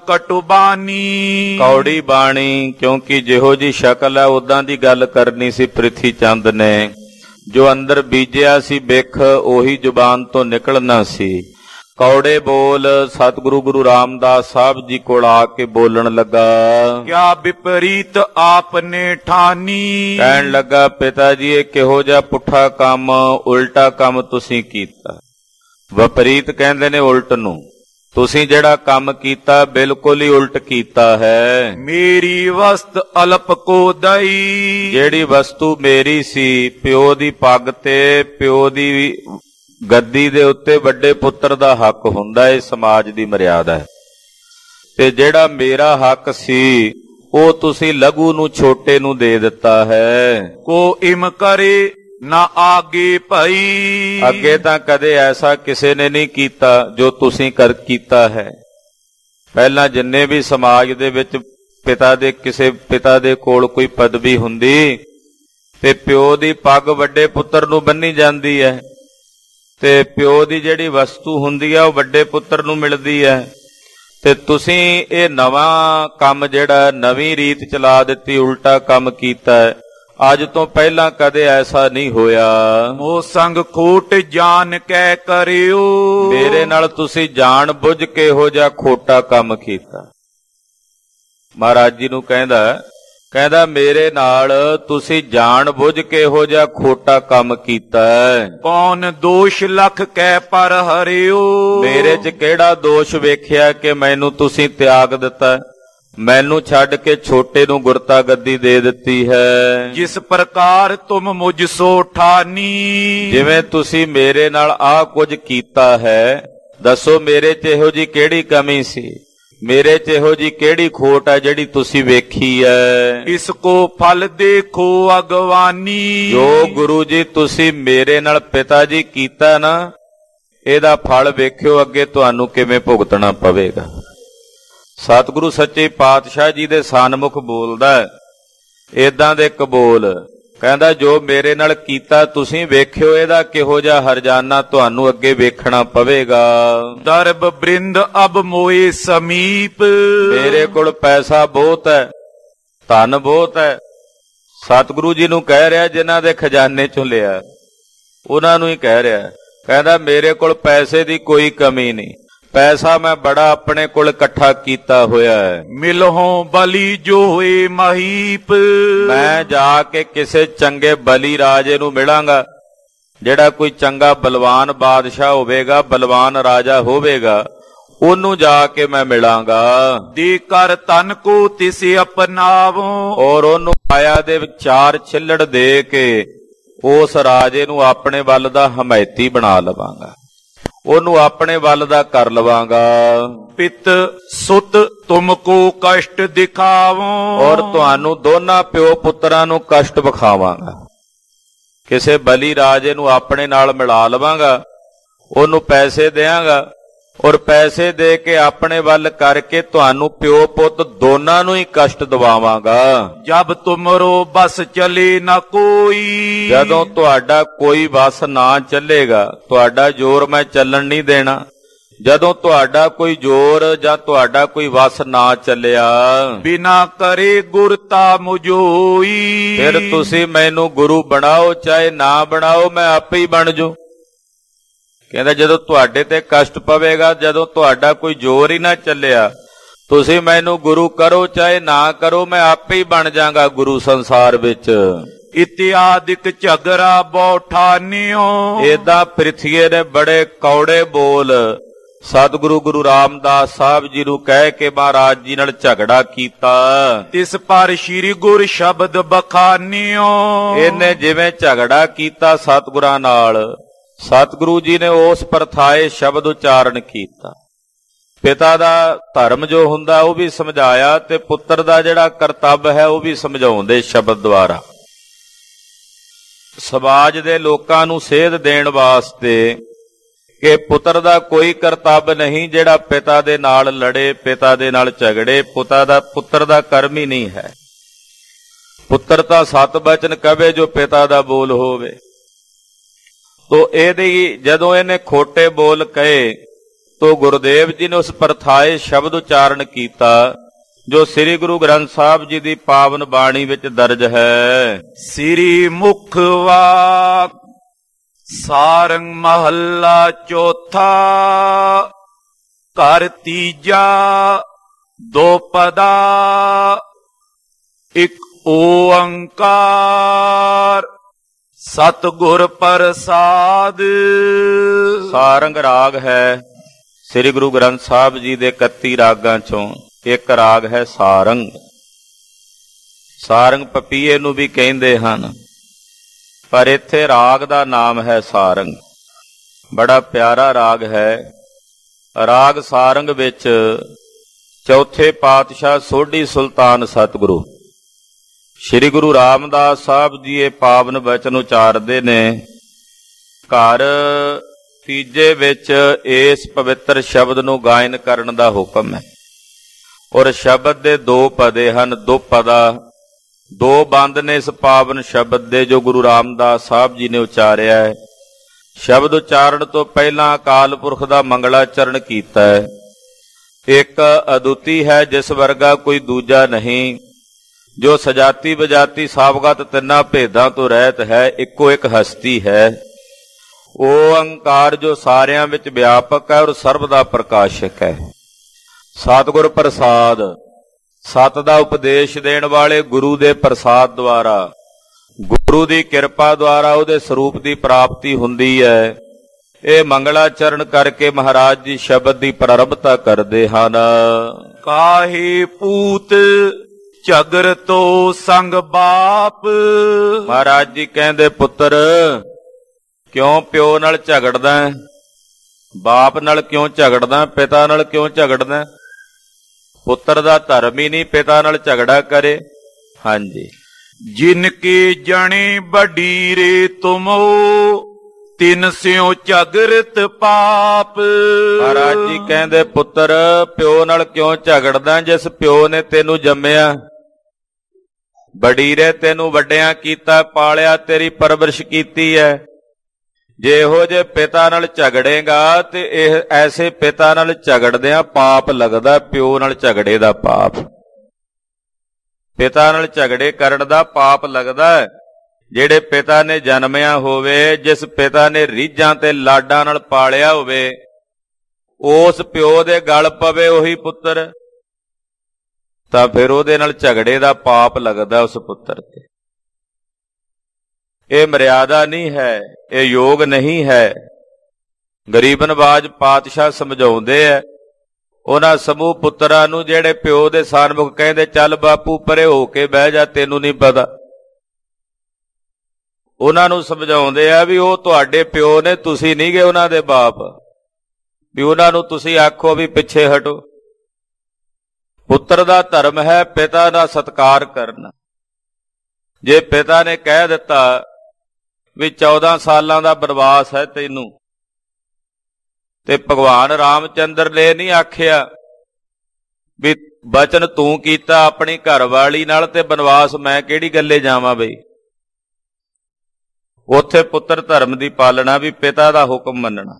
ਕਟੁਬਾਨੀ। ਕੌੜੀ ਬਾਣੀ, ਕਿਉਂਕਿ ਜਿਹੋ ਜੀ ਸ਼ਕਲ ਹੈ ਉਦਾਂ ਦੀ ਗੱਲ ਕਰਨੀ ਸੀ ਪ੍ਰਿਥੀ ਚੰਦ ਨੇ। ਜੋ ਅੰਦਰ ਬੀਜਿਆ ਸੀ ਬਿਖ, ਉਹੀ ਜ਼ੁਬਾਨ ਤੋਂ ਨਿਕਲਣਾ ਸੀ। ਕੌੜੇ ਬੋਲ ਸਤਿਗੁਰੂ ਗੁਰੂ ਰਾਮਦਾਸ ਸਾਹਿਬ ਜੀ ਕੋਲ ਆ ਕੇ ਬੋਲਣ ਲੱਗਾ। ਕਿਆ ਵਿਪਰੀਤ ਆਪਨੇ ਠਾਨੀ। ਕਹਿਣ ਲੱਗਾ, ਪਿਤਾ ਜੀ ਇਹ ਕਿਹੋ ਜਿਹਾ ਪੁੱਠਾ ਕੰਮ, ਉਲਟਾ ਕੰਮ ਤੁਸੀਂ ਕੀਤਾ। ਵਿਪਰੀਤ ਕਹਿੰਦੇ ਨੇ ਉਲਟ ਨੂੰ। ਤੁਸੀਂ ਜਿਹੜਾ ਕੰਮ ਕੀਤਾ ਬਿਲਕੁਲ ਹੀ ਉਲਟ ਕੀਤਾ ਹੈ। ਮੇਰੀ ਵਸਤ ਅਲਪ ਕੋ ਦਈ। ਜਿਹੜੀ ਵਸਤੂ ਮੇਰੀ ਸੀ, ਪਿਓ ਦੀ ਪੱਗ ਤੇ ਪਿਓ ਦੀ ਗੱਦੀ ਦੇ ਉੱਤੇ ਵੱਡੇ ਪੁੱਤਰ ਦਾ ਹੱਕ ਹੁੰਦਾ, ਇਹ ਸਮਾਜ ਦੀ ਮਰਿਆਦਾ ਹੈ। ਤੇ ਜਿਹੜਾ ਮੇਰਾ ਹੱਕ ਸੀ ਉਹ ਤੁਸੀਂ ਲਘੂ ਨੂੰ, ਛੋਟੇ ਨੂੰ ਦੇ ਦਿੱਤਾ ਹੈ। ਕੋ ਇਮ ਕਰੇ ਨਾ ਆਗੇ ਭਈ। ਅੱਗੇ ਤਾਂ ਕਦੇ ਐਸਾ ਕਿਸੇ ਨੇ ਨਹੀਂ ਕੀਤਾ ਜੋ ਤੁਸੀਂ ਕੀਤਾ ਹੈ। ਪਹਿਲਾਂ ਜਿੰਨੇ ਵੀ ਸਮਾਜ ਦੇ ਵਿੱਚ ਕਿਸੇ ਪਿਤਾ ਦੇ ਕੋਲ ਕੋਈ ਪਦਵੀ ਹੁੰਦੀ ਤੇ ਪਿਓ ਦੀ ਪੱਗ ਵੱਡੇ ਪੁੱਤਰ ਨੂੰ ਬੰਨੀ ਜਾਂਦੀ ਹੈ, ਤੇ ਪਿਓ ਦੀ ਜਿਹੜੀ ਵਸਤੂ ਹੁੰਦੀ ਹੈ ਉਹ ਵੱਡੇ ਪੁੱਤਰ ਨੂੰ ਮਿਲਦੀ ਹੈ। ਤੇ ਤੁਸੀਂ ਇਹ ਨਵਾਂ ਕੰਮ, ਜਿਹੜਾ ਨਵੀਂ ਰੀਤ ਚਲਾ ਦਿੱਤੀ, ਉਲਟਾ ਕੰਮ ਕੀਤਾ ਹੈ। ਅੱਜ ਤੋਂ ਪਹਿਲਾਂ ਕਦੇ ਐਸਾ ਨਹੀਂ ਹੋਇਆ। ਮੋਹ ਸੰਗ ਖੋਟ ਜਾਣ ਕੈ ਕਰਿਓ। ਮੇਰੇ ਨਾਲ ਤੁਸੀਂ ਜਾਣ ਬੁੱਝ ਕੇ ਇਹੋ ਜਿਹਾ ਖੋਟਾ ਕੰਮ ਕੀਤਾ। ਮਹਾਰਾਜ ਜੀ ਨੂੰ ਕਹਿੰਦਾ ਮੇਰੇ ਨਾਲ ਤੁਸੀਂ ਜਾਣ ਬੁੱਝ ਕੇ ਇਹੋ ਜਿਹਾ ਖੋਟਾ ਕੰਮ ਕੀਤਾ। ਕੌਣ ਦੋਸ਼ ਲਖ ਕੈ ਪਰ ਹਰਿਓ। ਮੇਰੇ 'ਚ ਕਿਹੜਾ ਦੋਸ਼ ਵੇਖਿਆ ਕਿ ਮੈਨੂੰ ਤੁਸੀਂ ਤਿਆਗ ਦਿੱਤਾ, ਮੈਨੂੰ ਛੱਡ ਕੇ ਛੋਟੇ ਨੂੰ ਗੁਰਤਾ ਗੱਦੀ ਦੇ ਦਿੱਤੀ ਹੈ। ਜਿਸ ਪ੍ਰਕਾਰ ਤੁਮ ਮੁਝ ਸੋ ਠਾਨੀ। ਜਿਵੇਂ ਤੁਸੀਂ ਮੇਰੇ ਨਾਲ ਆਹ ਕੁਝ ਕੀਤਾ ਹੈ, ਦੱਸੋ ਮੇਰੇ 'ਚ ਇਹੋ ਜੀ ਕਿਹੜੀ ਕਮੀ ਸੀ, ਮੇਰੇ 'ਚ ਇਹੋ ਜੀ ਕਿਹੜੀ ਖੋਟ ਹੈ ਜਿਹੜੀ ਤੁਸੀਂ ਵੇਖੀ ਹੈ। ਇਸ ਕੋ ਫਲ ਦੇਖੋ ਅਗਵਾਨੀ। ਜੋ ਗੁਰੂ ਜੀ ਤੁਸੀਂ ਮੇਰੇ ਨਾਲ ਪਿਤਾ ਜੀ ਕੀਤਾ ਨਾ, ਇਹਦਾ ਫਲ ਵੇਖਿਓ ਅੱਗੇ ਤੁਹਾਨੂੰ ਕਿਵੇਂ ਭੁਗਤਣਾ ਪਵੇਗਾ। ਸਤਿਗੁਰੂ ਸੱਚੇ ਪਾਤਸ਼ਾਹ ਜੀ ਦੇ ਸਨਮੁਖ ਬੋਲਦਾ ਏਦਾਂ ਦੇ ਕਬੂਲ, ਕਹਿੰਦਾ ਜੋ ਮੇਰੇ ਨਾਲ ਕੀਤਾ ਤੁਸੀਂ ਵੇਖਿਓ, ਇਹਦਾ ਕਿਹੋ ਜਿਹਾ ਹਰਜਾਨਾ ਤੁਹਾਨੂੰ ਅੱਗੇ ਵੇਖਣਾ ਪਵੇਗਾ। ਦਰਬ ਬ੍ਰਿੰਦ ਅਬ ਮੋਏ ਸਮੀਪ। ਮੇਰੇ ਕੋਲ ਪੈਸਾ ਬਹੁਤ ਹੈ, ਧਨ ਬਹੁਤ ਹੈ। ਸਤਿਗੁਰੂ ਜੀ ਨੂੰ ਕਹਿ ਰਿਹਾ ਜਿਨ੍ਹਾਂ ਦੇ ਖਜ਼ਾਨੇ ਚੋਂ ਲਿਆ, ਉਹਨਾਂ ਨੂੰ ਹੀ ਕਹਿ ਰਿਹਾ। ਕਹਿੰਦਾ ਮੇਰੇ ਕੋਲ ਪੈਸੇ ਦੀ ਕੋਈ ਕਮੀ ਨਹੀਂ, ਪੈਸਾ ਮੈਂ ਬੜਾ ਆਪਣੇ ਕੋਲ ਇਕੱਠਾ ਕੀਤਾ ਹੋਇਆ ਹੈ। ਮਿਲਹੋਂ ਬਲੀ ਜੋ ਹੋਏ ਮਹੀਪ। ਮੈਂ ਜਾ ਕੇ ਕਿਸੇ ਚੰਗੇ ਬਲੀ ਰਾਜੇ ਨੂੰ ਮਿਲਾਂਗਾ, ਜਿਹੜਾ ਕੋਈ ਚੰਗਾ ਬਲਵਾਨ ਬਾਦਸ਼ਾਹ ਹੋਵੇਗਾ, ਬਲਵਾਨ ਰਾਜਾ ਹੋਵੇਗਾ, ਉਹਨੂੰ ਜਾ ਕੇ ਮੈਂ ਮਿਲਾਂਗਾ। ਦੇ ਕਰ ਤਨ ਕੋ ਤਿਸ ਅਪਨਾਵੋ। ਔਰ ਉਹਨੂੰ ਮਾਇਆ ਦੇ 4 ਛਿੱਲੜ ਦੇ ਕੇ ਉਸ ਰਾਜੇ ਨੂੰ ਆਪਣੇ ਵੱਲ ਦਾ ਹਮਾਇਤੀ ਬਣਾ ਲਵਾਂਗਾ, ਉਹਨੂੰ ਆਪਣੇ ਵੱਲ ਦਾ ਕਰ ਲਵਾਂਗਾ। ਪਿਤ ਸੁਤ ਤੁਮ ਕੋ ਕਸ਼ਟ ਦਿਖਾਵੋ। ਔਰ ਤੁਹਾਨੂੰ ਦੋਨਾਂ ਪਿਓ ਪੁੱਤਰਾਂ ਨੂੰ ਕਸ਼ਟ ਵਿਖਾਵਾਂਗਾ। ਕਿਸੇ ਬਲੀ ਰਾਜੇ ਨੂੰ ਆਪਣੇ ਨਾਲ ਮਿਲਾ ਲਵਾਂਗਾ, ਉਹਨੂੰ ਪੈਸੇ ਦਿਆਂਗਾ, ਔਰ ਪੈਸੇ ਦੇ ਕੇ ਆਪਣੇ ਵੱਲ ਕਰਕੇ ਤੁਹਾਨੂੰ ਪਿਓ ਪੁੱਤ ਦੋਨਾਂ ਨੂੰ ਹੀ ਕਸ਼ਟ ਦਵਾਵਾਂਗਾ। ਜਬ ਤੁਮਰੋ ਬਸ ਚਲੇ ਨਾ ਕੋਈ। ਜਦੋਂ ਤੁਹਾਡਾ ਕੋਈ ਵਸ ਨਾ ਚੱਲੇਗਾ, ਤੁਹਾਡਾ ਜ਼ੋਰ ਮੈਂ ਚੱਲਣ ਨਹੀਂ ਦੇਣਾ। ਜਦੋਂ ਤੁਹਾਡਾ ਕੋਈ ਜ਼ੋਰ ਜਾਂ ਤੁਹਾਡਾ ਕੋਈ ਵਸ ਨਾ ਚੱਲਿਆ, ਬਿਨਾ ਕਰੇ ਗੁਰਤਾ ਮੁਝੋਈ। ਫਿਰ ਤੁਸੀਂ ਮੈਨੂੰ ਗੁਰੂ ਬਣਾਓ ਚਾਹੇ ਨਾ ਬਣਾਓ, ਮੈਂ ਆਪੇ ਹੀ ਬਣ ਜੂ। ਕਹਿੰਦਾ ਜਦੋਂ ਤੁਹਾਡੇ ਤੇ ਕਸ਼ਟ ਪਵੇਗਾ, ਜਦੋਂ ਤੁਹਾਡਾ ਕੋਈ ਜ਼ੋਰ ਹੀ ਨਾ ਚੱਲਿਆ, ਤੁਸੀਂ ਮੈਨੂੰ ਗੁਰੂ ਕਰੋ ਚਾਹੇ ਨਾ ਕਰੋ, ਮੈਂ ਆਪੇ ਹੀ ਬਣ ਜਾਗਾ ਗੁਰੂ ਸੰਸਾਰ ਵਿੱਚ। ਇਤਿਆਦਿਕ ਝਗੜਾ ਬੌਠਾਨਿਓ। ਏਦਾਂ ਪ੍ਰਿਥੀਏ ਨੇ ਬੜੇ ਕੌੜੇ ਬੋਲ ਸਤਿਗੁਰੂ ਗੁਰੂ ਰਾਮਦਾਸ ਸਾਹਿਬ ਜੀ ਨੂੰ ਕਹਿ ਕੇ ਮਹਾਰਾਜ ਜੀ ਨਾਲ ਝਗੜਾ ਕੀਤਾ। ਤਿਸ ਪਰ ਸ੍ਰੀ ਗੁਰ ਸ਼ਬਦ ਬਖਾਨਿਓ। ਇਹਨੇ ਜਿਵੇਂ ਝਗੜਾ ਕੀਤਾ ਸਤਿਗੁਰਾਂ ਨਾਲ, ਸਤਿਗੁਰੂ ਜੀ ਨੇ ਉਸ ਪ੍ਰਥਾਏ ਸ਼ਬਦ ਉਚਾਰਨ ਕੀਤਾ। ਪਿਤਾ ਦਾ ਧਰਮ ਜੋ ਹੁੰਦਾ ਉਹ ਵੀ ਸਮਝਾਇਆ, ਤੇ ਪੁੱਤਰ ਦਾ ਜਿਹੜਾ ਕਰਤੱਵ ਹੈ ਉਹ ਵੀ ਸਮਝਾਉਂਦੇ ਸ਼ਬਦ ਦੁਆਰਾ। ਸਮਾਜ ਦੇ ਲੋਕਾਂ ਨੂੰ ਸੇਧ ਦੇਣ ਵਾਸਤੇ ਕਿ ਪੁੱਤਰ ਦਾ ਕੋਈ ਕਰਤੱਵ ਨਹੀਂ ਜਿਹੜਾ ਪਿਤਾ ਦੇ ਨਾਲ ਲੜੇ, ਪਿਤਾ ਦੇ ਨਾਲ ਝਗੜੇ। ਪੁੱਤਰ ਦਾ ਕਰਮ ਹੀ ਨਹੀਂ ਹੈ। ਪੁੱਤਰ ਤਾਂ ਸਤ ਬਚਨ ਕਵੇ ਜੋ ਪਿਤਾ ਦਾ ਬੋਲ ਹੋਵੇ। ਤੋ ਇਹਦੀ ਜਦੋਂ ਇਹਨੇ ਖੋਟੇ ਬੋਲ ਕਹੇ ਤੋ ਗੁਰਦੇਵ ਜੀ ਨੇ ਉਸ ਪ੍ਰਥਾਏ ਸ਼ਬਦ ਉਚਾਰਨ ਕੀਤਾ ਜੋ ਸ੍ਰੀ ਗੁਰੂ ਗ੍ਰੰਥ ਸਾਹਿਬ ਜੀ ਦੀ ਪਾਵਨ ਬਾਣੀ ਵਿੱਚ ਦਰਜ ਹੈ। ਸ੍ਰੀ ਮੁਖ ਵਾਕ ਸਾਰੰਗ ਮਹੱਲਾ ਚੌਥਾ। ਘਰ ਤੀਜਾ ਦੋ ਪਦਾ ਇੱਕ ਓੰਕਾਰ ਸਤਿਗੁਰ ਪ੍ਰਸਾਦ। ਸਾਰੰਗ ਰਾਗ ਹੈ ਸ੍ਰੀ ਗੁਰੂ ਗ੍ਰੰਥ ਸਾਹਿਬ ਜੀ ਦੇ 31 ਰਾਗਾਂ ਚੋਂ ਇੱਕ ਰਾਗ ਹੈ ਸਾਰੰਗ। ਸਾਰੰਗ ਪਪੀਏ ਨੂੰ ਵੀ ਕਹਿੰਦੇ ਹਨ, ਪਰ ਇੱਥੇ ਰਾਗ ਦਾ ਨਾਮ ਹੈ ਸਾਰੰਗ। ਬੜਾ ਪਿਆਰਾ ਰਾਗ ਹੈ। ਰਾਗ ਸਾਰੰਗ ਵਿੱਚ ਚੌਥੇ ਪਾਤਸ਼ਾਹ ਸੋਢੀ ਸੁਲਤਾਨ ਸਤਿਗੁਰੂ ਸ੍ਰੀ ਗੁਰੂ ਰਾਮਦਾਸ ਸਾਹਿਬ ਜੀ ਇਹ ਪਾਵਨ ਬਚਨ ਉਚਾਰਦੇ ਨੇ। ਘਰ ਤੀਜੇ ਵਿੱਚ ਇਸ ਪਵਿੱਤਰ ਸ਼ਬਦ ਨੂੰ ਗਾਇਨ ਕਰਨ ਦਾ ਹੁਕਮ ਹੈ। ਔਰ ਸ਼ਬਦ ਦੇ ਦੋ ਪਦੇ ਹਨ, ਦੋ ਪਦਾ, ਦੋ ਬੰਦ ਨੇ ਇਸ ਪਾਵਨ ਸ਼ਬਦ ਦੇ ਜੋ ਗੁਰੂ ਰਾਮਦਾਸ ਸਾਹਿਬ ਜੀ ਨੇ ਉਚਾਰਿਆ ਹੈ। ਸ਼ਬਦ ਉਚਾਰਨ ਤੋਂ ਪਹਿਲਾਂ ਅਕਾਲ ਪੁਰਖ ਦਾ ਮੰਗਲਾਚਰਨ ਕੀਤਾ ਹੈ। ਇੱਕ ਅਦੁੱਤੀ ਹੈ ਜਿਸ ਵਰਗਾ ਕੋਈ ਦੂਜਾ ਨਹੀਂ, ਜੋ ਸਜਾਤੀ ਬਜਾਤੀ ਸਾਵਗਤ ਤਿੰਨਾਂ ਭੇਦਾਂ ਤੋਂ ਰਹਿਤ ਹੈ, ਇੱਕੋ ਇੱਕ ਹਸਤੀ ਹੈ। ਓੰਕਾਰ ਜੋ ਸਾਰਿਆਂ ਵਿੱਚ ਵਿਆਪਕ ਹੈ ਔਰ ਸਰਬ ਦਾ ਪ੍ਰਕਾਸ਼ਕ ਹੈ। ਸਤਿਗੁਰ ਪ੍ਰਸਾਦ, ਸਤ ਦਾ ਉਪਦੇਸ਼ ਦੇਣ ਵਾਲੇ ਗੁਰੂ ਦੇ ਪ੍ਰਸਾਦ ਦੁਆਰਾ, ਗੁਰੂ ਦੀ ਕਿਰਪਾ ਦੁਆਰਾ ਉਹਦੇ ਸਰੂਪ ਦੀ ਪ੍ਰਾਪਤੀ ਹੁੰਦੀ ਹੈ। ਇਹ ਮੰਗਲਾਚਰਨ ਕਰਕੇ ਮਹਾਰਾਜ ਜੀ ਸ਼ਬਦ ਦੀ ਪ੍ਰਾਰੰਭਤਾ ਕਰਦੇ ਹਨ। ਕਾਹੇ ਪੂਤ ਝਗਰ ਤੋ ਸੰਗ ਬਾਪ। ਮਹਾਰਾਜ ਜੀ ਕਹਿੰਦੇ ਪੁੱਤਰ ਕਿਉਂ ਪਿਓ ਨਾਲ ਝਗੜਦਾ, ਬਾਪ ਨਾਲ ਕਿਉਂ ਝਗੜਦਾ, ਪਿਤਾ ਨਾਲ ਕਿਉਂ ਝਗੜਦਾ? ਪੁੱਤਰ ਦਾ ਧਰਮ ਹੀ ਨਹੀਂ ਪਿਤਾ ਨਾਲ ਝਗੜਾ ਕਰੇ। ਹਾਂਜੀ। ਜਿਨ ਕੇ ਜਣੇ ਬਡੀਰੇ ਤੁਮੋ ਤਿਨ ਸਿਓ ਝਗਰਤ ਪਾਪ। ਮਹਾਰਾਜ ਜੀ ਕਹਿੰਦੇ ਪੁੱਤਰ ਪਿਓ ਨਾਲ ਕਿਉਂ ਝਗੜਦਾ? ਜਿਸ ਪਿਓ ਨੇ ਤੈਨੂੰ ਜੰਮਿਆ, ਬਡੀਰੇ ਤੈਨੂੰ ਵੱਡਿਆਂ ਕੀਤਾ, ਪਾਲਿਆ, ਤੇਰੀ ਪਰਵਰਿਸ਼ ਕੀਤੀ ਹੈ। ਜੇ ਇਹੋ ਜੇ ਪਿਤਾ ਨਾਲ ਝਗੜੇਗਾ ਤੇ ਇਹ ਐਸੇ ਪਿਤਾ ਨਾਲ ਝਗੜਦਿਆਂ ਪਾਪ ਲੱਗਦਾ। ਪਿਓ ਨਾਲ ਝਗੜੇ ਦਾ ਪਾਪ, ਪਿਤਾ ਨਾਲ ਝਗੜੇ ਕਰਨ ਦਾ ਪਾਪ ਲੱਗਦਾ। ਜਿਹੜੇ ਪਿਤਾ ਨੇ ਜਨਮਿਆ ਹੋਵੇ, ਜਿਸ ਪਿਤਾ ਨੇ ਰੀਝਾਂ ਤੇ ਲਾਡਾਂ ਨਾਲ ਪਾਲਿਆ ਹੋਵੇ, ਉਸ ਪਿਓ ਦੇ ਗਲ ਪਵੇ ਉਹੀ ਪੁੱਤਰ, ਤਾਂ ਫਿਰ ਉਹਦੇ ਨਾਲ ਝਗੜੇ ਦਾ ਪਾਪ ਲੱਗਦਾ ਉਸ ਪੁੱਤਰ ਤੇ। ਇਹ ਮਰਿਆਦਾ ਨਹੀਂ ਹੈ, ਇਹ ਯੋਗ ਨਹੀਂ ਹੈ। ਗਰੀਬ ਨਵਾਜ ਪਾਤਸ਼ਾਹ ਸਮਝਾਉਂਦੇ ਆ ਉਹਨਾਂ ਸਮੂਹ ਪੁੱਤਰਾਂ ਨੂੰ ਜਿਹੜੇ ਪਿਓ ਦੇ ਸਾਨਮੁਖ ਕਹਿੰਦੇ ਚੱਲ ਬਾਪੂ ਪਰੇ ਹੋ ਕੇ ਬਹਿ ਜਾ, ਤੈਨੂੰ ਨਹੀਂ ਪਤਾ। ਉਹਨਾਂ ਨੂੰ ਸਮਝਾਉਂਦੇ ਆ ਵੀ ਉਹ ਤੁਹਾਡੇ ਪਿਓ ਨੇ, ਤੁਸੀਂ ਨਹੀਂ ਗਏ ਉਹਨਾਂ ਦੇ ਬਾਪ, ਵੀ ਉਹਨਾਂ ਨੂੰ ਤੁਸੀਂ ਆਖੋ ਵੀ ਪਿੱਛੇ ਹਟੋ। ਪੁੱਤਰ ਦਾ ਧਰਮ ਹੈ ਪਿਤਾ ਦਾ ਸਤਿਕਾਰ ਕਰਨਾ। ਜੇ ਪਿਤਾ ਨੇ ਕਹਿ ਦਿੱਤਾ ਵੀ 14 ਸਾਲਾਂ ਦਾ ਬਨਵਾਸ ਹੈ ਤੈਨੂੰ, ਤੇ ਭਗਵਾਨ ਰਾਮਚੰਦਰ ਨੇ ਨਹੀਂ ਆਖਿਆ ਵੀ ਬਚਨ ਤੂੰ ਕੀਤਾ ਆਪਣੀ ਘਰਵਾਲੀ ਨਾਲ ਤੇ ਬਨਵਾਸ ਮੈਂ ਕਿਹੜੀ ਗੱਲੇ ਜਾਵਾਂ ਬਈ। ਉੱਥੇ ਪੁੱਤਰ ਧਰਮ ਦੀ ਪਾਲਣਾ, ਵੀ ਪਿਤਾ ਦਾ ਹੁਕਮ ਮੰਨਣਾ।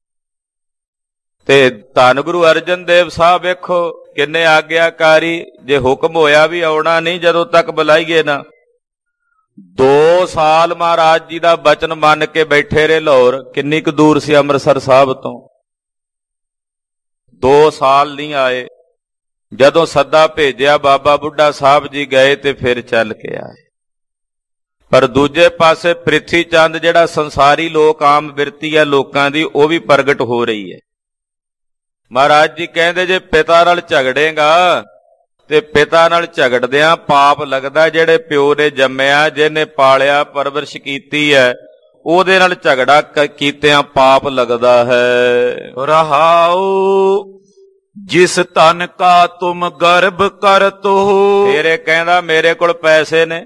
ਤੇ ਧੰਨ ਗੁਰੂ ਅਰਜਨ ਦੇਵ ਸਾਹਿਬ ਵੇਖੋ ਕਿੰਨੇ ਆਗਿਆਕਾਰੀ। ਜੇ ਹੁਕਮ ਹੋਇਆ ਵੀ ਆਉਣਾ ਨਹੀਂ ਜਦੋਂ ਤੱਕ ਬੁਲਾਈਏ ਨਾ, 2 ਸਾਲ ਮਹਾਰਾਜ ਜੀ ਦਾ ਬਚਨ ਮੰਨ ਕੇ ਬੈਠੇ ਰਹੇ ਲਾਹੌਰ। ਕਿੰਨੀ ਕੁ ਦੂਰ ਸੀ ਅੰਮ੍ਰਿਤਸਰ ਸਾਹਿਬ ਤੋਂ? 2 ਸਾਲ ਨਹੀਂ ਆਏ। ਜਦੋਂ ਸੱਦਾ ਭੇਜਿਆ ਬਾਬਾ ਬੁੱਢਾ ਸਾਹਿਬ ਜੀ ਗਏ ਤੇ ਫਿਰ ਚੱਲ ਕੇ ਆਏ। ਪਰ ਦੂਜੇ ਪਾਸੇ ਪ੍ਰਿਥੀ ਚੰਦ ਜਿਹੜਾ ਸੰਸਾਰੀ ਲੋਕ ਆਮ ਬਿਰਤੀ ਹੈ ਲੋਕਾਂ ਦੀ, ਉਹ ਵੀ ਪ੍ਰਗਟ ਹੋ ਰਹੀ ਹੈ। ਮਹਾਰਾਜ ਜੀ ਕਹਿੰਦੇ ਜੇ ਪਿਤਾ ਨਾਲ ਝਗੜੇਗਾ ਤੇ ਪਿਤਾ ਨਾਲ ਝਗੜਦਿਆਂ ਪਾਪ ਲੱਗਦਾ। ਜਿਹੜੇ ਪਿਓ ਨੇ ਜੰਮਿਆ, ਜਿਹਨੇ ਪਾਲਿਆ ਪਰਵਰਿਸ਼ ਕੀਤੀ ਹੈ, ਉਹਦੇ ਨਾਲ ਝਗੜਾ ਕੀਤਿਆਂ ਪਾਪ ਲੱਗਦਾ ਹੈ। ਰਹਾਉ ਜਿਸ ਧਨ ਕਾ ਤੁਮ ਗਰਭ ਕਰਤ ਹੋ। ਤੇਰੇ ਕਹਿੰਦਾ ਮੇਰੇ ਕੋਲ ਪੈਸੇ ਨੇ,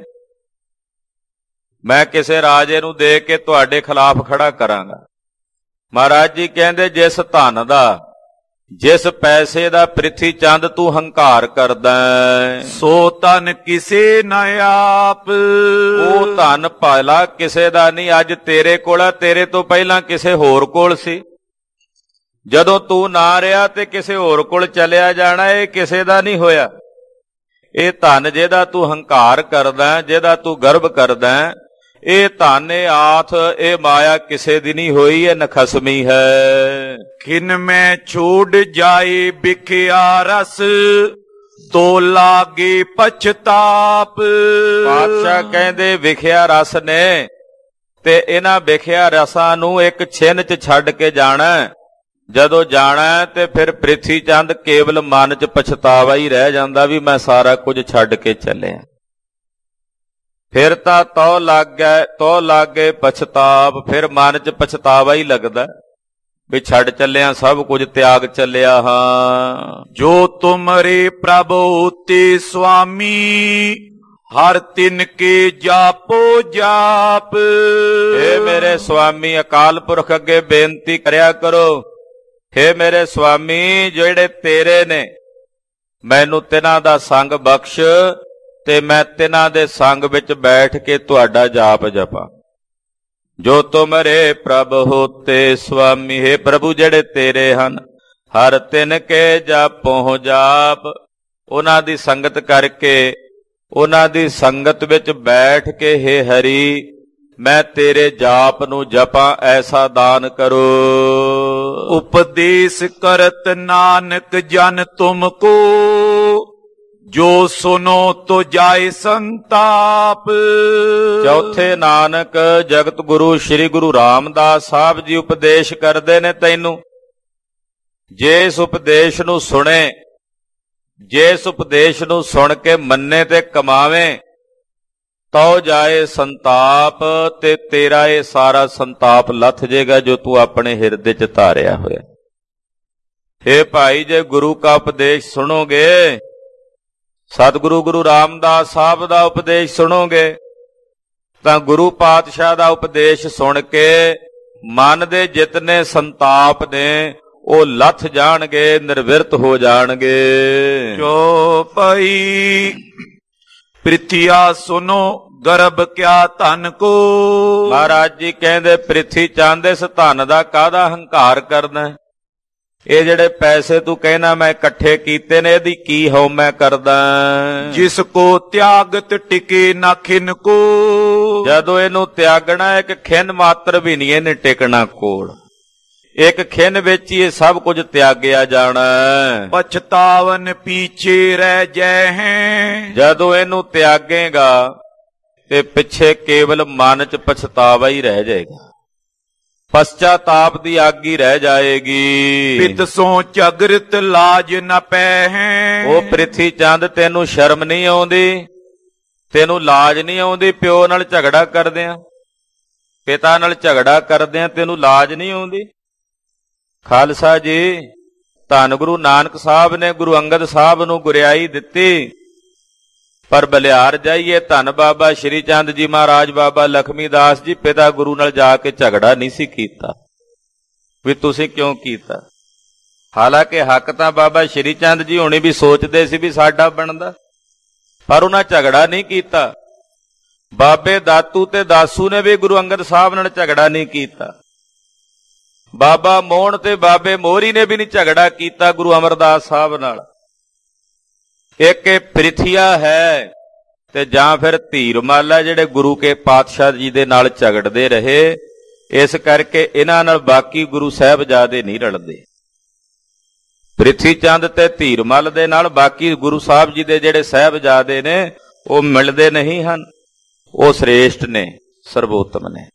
ਮੈਂ ਕਿਸੇ ਰਾਜੇ ਨੂੰ ਦੇ ਕੇ ਤੁਹਾਡੇ ਖਿਲਾਫ ਖੜਾ ਕਰਾਂਗਾ। ਮਹਾਰਾਜ ਜੀ ਕਹਿੰਦੇ ਜਿਸ ਧਨ ਦਾ, ਜਿਸ ਪੈਸੇ ਦਾ ਪ੍ਰਿਥੀ ਚੰਦ ਤੂੰ ਹੰਕਾਰ ਕਰਦਾ, ਸੋ ਧਨ ਕਿਸੇ ਨ ਆਪ। ਉਹ ਧਨ ਪਾਲਾ ਕਿਸੇ ਦਾ ਨਹੀਂ। ਅੱਜ ਤੇਰੇ ਕੋਲ ਆ, ਤੇਰੇ ਤੋਂ ਪਹਿਲਾਂ ਕਿਸੇ ਹੋਰ ਕੋਲ ਸੀ। ਜਦੋਂ ਤੂੰ ਨਾ ਰਿਹਾ ਤੇ ਕਿਸੇ ਹੋਰ ਕੋਲ ਚਲਿਆ ਜਾਣਾ। ਇਹ ਕਿਸੇ ਦਾ ਨਹੀਂ ਹੋਇਆ। ਇਹ ਧਨ ਜਿਹਦਾ ਤੂੰ ਹੰਕਾਰ ਕਰਦਾ, ਜਿਹਦਾ ਤੂੰ ਗਰਭ ਕਰਦਾ, ਇਹ ਧਨ, ਇਹ ਆਥ, ਇਹ ਮਾਇਆ ਕਿਸੇ ਦੀ ਨਹੀਂ ਹੋਈ। ਇਹ ਨਖਸਮੀ ਹੈ। ਖਿਨ ਮੈਂ ਛੋੜ ਜਾਏ ਵਿਖਿਆ ਰਸ, ਤੋ ਲਾਗੇ ਪਛਤਾਪ। ਪਾਤਸ਼ਾਹ ਕਹਿੰਦੇ ਵਿਖਿਆ ਰਸ ਨੇ, ਤੇ ਇਹਨਾਂ ਵਿਖਿਆ ਰਸਾਂ ਨੂੰ ਇੱਕ ਛਿਨ 'ਚ ਛੱਡ ਕੇ ਜਾਣਾ। ਜਦੋਂ ਜਾਣਾ ਤੇ ਫਿਰ ਪ੍ਰਿਥੀ ਚੰਦ ਕੇਵਲ ਮਨ 'ਚ ਪਛਤਾਵਾ ਹੀ ਰਹਿ ਜਾਂਦਾ ਵੀ ਮੈਂ ਸਾਰਾ ਕੁਝ ਛੱਡ ਕੇ ਚੱਲਿਆ। ਫਿਰ ਤਾਂ ਤੋ ਲਾਗੇ ਪਛਤਾਪ। ਫਿਰ ਮਨ 'ਚ ਪਛਤਾਵਾ ਹੀ ਲੱਗਦਾ ਵੀ ਛੱਡ ਚੱਲਿਆ, ਸਭ ਕੁਝ ਤਿਆਗ ਚੱਲਿਆ ਹਾਂ। ਜੋ ਤੁਮਰੇ ਪ੍ਰਭੂ ਤੇ ਸੁਆਮੀ, ਹਰ ਤਿਨ ਕੇ ਜਾਪੋ ਜਾਪ। ਏ ਮੇਰੇ ਸੁਆਮੀ, ਅਕਾਲ ਪੁਰਖ ਅੱਗੇ ਬੇਨਤੀ ਕਰਿਆ ਕਰੋ, ਹੇ ਮੇਰੇ ਸੁਆਮੀ ਜਿਹੜੇ ਤੇਰੇ ਨੇ, ਮੈਨੂੰ ਤਿਨਾਂ ਦਾ ਸੰਗ ਬਖਸ਼ ਤੇ ਮੈਂ ਤਿਨਾਂ ਦੇ ਸੰਗ ਵਿੱਚ ਬੈਠ ਕੇ ਤੁਹਾਡਾ ਜਾਪ ਜਪਾਂ। ਜੋ ਤੁਮਰੇ ਪ੍ਰਭ ਹੋਤੇ ਸੁਆਮੀ, ਹੇ ਪ੍ਰਭੂ ਜਿਹੜੇ ਤੇਰੇ ਹਨ, ਹਰ ਤਿਨ ਕੇ ਜਾਪੋ ਜਾਪ। ਉਹਨਾਂ ਦੀ ਸੰਗਤ ਕਰਕੇ, ਉਹਨਾਂ ਦੀ ਸੰਗਤ ਵਿੱਚ ਬੈਠ ਕੇ ਹੇ ਹਰੀ ਮੈਂ ਤੇਰੇ ਜਾਪ ਨੂੰ ਜਪਾਂ, ਐਸਾ ਦਾਨ ਕਰੋ। ਉਪਦੇਸ਼ ਕਰਤ ਨਾਨਕ ਜਨ ਤੁਮ ਕੋ, ਜੋ ਸੁਨੋ ਤੋ ਜਾਏ ਸੰਤਾਪ। ਚੌਥੇ ਨਾਨਕ ਜਗਤ ਗੁਰੂ ਸ੍ਰੀ ਗੁਰੂ ਰਾਮਦਾਸ ਸਾਹਿਬ ਜੀ ਉਪਦੇਸ਼ ਕਰਦੇ ਨੇ ਤੈਨੂੰ। ਜੇ ਇਸ ਉਪਦੇਸ਼ ਨੂੰ ਸੁਣੇ, ਜੇ ਇਸ ਉਪਦੇਸ਼ ਨੂੰ ਸੁਣ ਕੇ ਮੰਨੇ ਤੇ ਕਮਾਵੇ, ਤਉ ਜਾਏ ਸੰਤਾਪ। ਤੇ ਤੇਰਾ ਇਹ ਸਾਰਾ ਸੰਤਾਪ ਲੱਥ ਜੇਗਾ ਜੋ ਤੂੰ ਆਪਣੇ ਹਿਰਦੇ 'ਚ ਧਾਰਿਆ ਹੋਇਆ। ਹੇ ਭਾਈ, ਜੇ ਗੁਰੂ ਕਾ ਉਪਦੇਸ਼ ਸੁਣੋਗੇ, ਸਤਿਗੁਰੂ ਗੁਰੂ ਰਾਮਦਾਸ ਸਾਹਿਬ ਦਾ ਉਪਦੇਸ਼ ਸੁਣੋਗੇ, ਤਾਂ ਗੁਰੂ ਪਾਤਸ਼ਾਹ ਦਾ ਉਪਦੇਸ਼ ਸੁਣ ਕੇ ਮਨ ਦੇ ਜਿਤਨੇ ਸੰਤਾਪ ਨੇ ਉਹ ਲੱਥ ਜਾਣਗੇ, ਨਿਰਵਿਰਤ ਹੋ ਜਾਣਗੇ। ਜੋ ਪਈ ਪ੍ਰਿਥਿਆ ਸੁਨੋ ਗਰਭ ਕਿਆ ਧਨ ਕੋ। ਮਹਾਰਾਜ ਜੀ ਕਹਿੰਦੇ ਪ੍ਰਿਥੀ ਚੰਦ ਇਸ ਧਨ ਦਾ ਕਾਹਦਾ ਹੰਕਾਰ ਕਰਨਾ? ਇਹ ਜਿਹੜੇ ਪੈਸੇ ਤੂੰ ਕਹਿਣਾ ਮੈਂ ਇਕੱਠੇ ਕੀਤੇ ਨੇ, ਇਹਦੀ ਕੀ ਹਉਮੈ ਕਰਦਾ? ਜਿਸ ਕੋ ਤਿਆਗਤ ਟਿਕੇ ਨਾ ਖਿਨ ਕੋ। ਜਦੋਂ ਇਹਨੂੰ ਤਿਆਗਣਾ, ਇੱਕ ਖਿਨ ਮਾਤਰ ਵੀ ਨਹੀਂ ਇਹਨੇ ਟਿਕਣਾ ਕੋਲ। ਇੱਕ ਖਿਨ ਵਿੱਚ ਹੀ ਇਹ ਸਭ ਕੁਝ ਤਿਆਗਿਆ ਜਾਣਾ। ਪਛਤਾਵਨ ਪੀਛੇ ਰਹਿ ਜੈ ਹੈ। ਜਦੋਂ ਇਹਨੂੰ ਤਿਆਗੇਗਾ ਤੇ ਪਿੱਛੇ ਕੇਵਲ ਮਨ 'ਚ ਪਛਤਾਵਾ ਹੀ ਰਹਿ ਜਾਏਗਾ, ਪਛਤਾਤਾਪ ਦੀ ਅੱਗ ਹੀ ਰਹਿ ਜਾਏਗੀ। ਪਿਤ ਸੋ ਝਗਰਤ ਲਾਜ ਨ ਪੈ ਹੈ। ਉਹ ਪ੍ਰਿਥੀ ਚੰਦ ਤੈਨੂੰ ਸ਼ਰਮ ਨਹੀਂ ਆਉਂਦੀ, ਤੈਨੂੰ ਲਾਜ ਨਹੀਂ ਆਉਂਦੀ? ਪਿਓ ਨਾਲ ਝਗੜਾ ਕਰਦਿਆਂ, ਪਿਤਾ ਨਾਲ ਝਗੜਾ ਕਰਦਿਆਂ ਤੈਨੂੰ ਲਾਜ ਨਹੀਂ ਆਉਂਦੀ? ਖਾਲਸਾ ਜੀ, ਧੰਨ ਗੁਰੂ ਨਾਨਕ ਸਾਹਿਬ ਨੇ ਗੁਰੂ ਅੰਗਦ ਸਾਹਿਬ ਨੂੰ ਗੁਰਿਆਈ ਦਿੱਤੀ, ਪਰ ਬਲਿਆਰ ਜਾਈਏ ਧੰਨ ਬਾਬਾ ਸ਼੍ਰੀ ਚੰਦ ਜੀ ਮਹਾਰਾਜ, ਬਾਬਾ ਲਖਮੀ ਦਾਸ ਜੀ, ਪਿਤਾ ਗੁਰੂ ਨਾਲ ਜਾ ਕੇ ਝਗੜਾ ਨਹੀਂ ਸੀ ਕੀਤਾ ਵੀ ਤੁਸੀਂ ਕਿਉਂ ਕੀਤਾ। ਹਾਲਾਂਕਿ ਹੱਕ ਤਾਂ ਬਾਬਾ ਸ਼੍ਰੀ ਚੰਦ ਜੀ ਹੋਣੀ ਵੀ ਸੋਚਦੇ ਸੀ ਵੀ ਸਾਡਾ ਬਣਦਾ, ਪਰ ਉਹਨਾਂ ਝਗੜਾ ਨਹੀਂ ਕੀਤਾ। ਬਾਬੇ ਦਾਤੂ ਤੇ ਦਾਸੂ ਨੇ ਵੀ ਗੁਰੂ ਅੰਗਦ ਸਾਹਿਬ ਨਾਲ ਝਗੜਾ ਨਹੀਂ ਕੀਤਾ। ਬਾਬਾ ਮੋਹਣ ਤੇ ਬਾਬੇ ਮੋਹਰੀ ਨੇ ਵੀ ਨਹੀਂ ਝਗੜਾ ਕੀਤਾ ਗੁਰੂ ਅਮਰਦਾਸ ਸਾਹਿਬ ਨਾਲ। ਇੱਕ ਇਹ ਪ੍ਰਿਥੀਆ ਹੈ ਤੇ ਜਾਂ ਫਿਰ ਧੀਰਮਲ ਆ ਜਿਹੜੇ ਗੁਰੂ ਕੇ ਪਾਤਸ਼ਾਹ ਜੀ ਦੇ ਨਾਲ ਝਗੜਦੇ ਰਹੇ। ਇਸ ਕਰਕੇ ਇਹਨਾਂ ਨਾਲ ਬਾਕੀ ਗੁਰੂ ਸਾਹਿਬਜ਼ਾਦੇ ਨਹੀਂ ਰਲਦੇ। ਪ੍ਰਿਥੀ ਚੰਦ ਤੇ ਧੀਰਮਲ ਦੇ ਨਾਲ ਬਾਕੀ ਗੁਰੂ ਸਾਹਿਬ ਜੀ ਦੇ ਜਿਹੜੇ ਸਾਹਿਬਜ਼ਾਦੇ ਨੇ ਉਹ ਮਿਲਦੇ ਨਹੀਂ ਹਨ। ਉਹ ਸ੍ਰੇਸ਼ਟ ਨੇ, ਸਰਵੋਤਮ ਨੇ।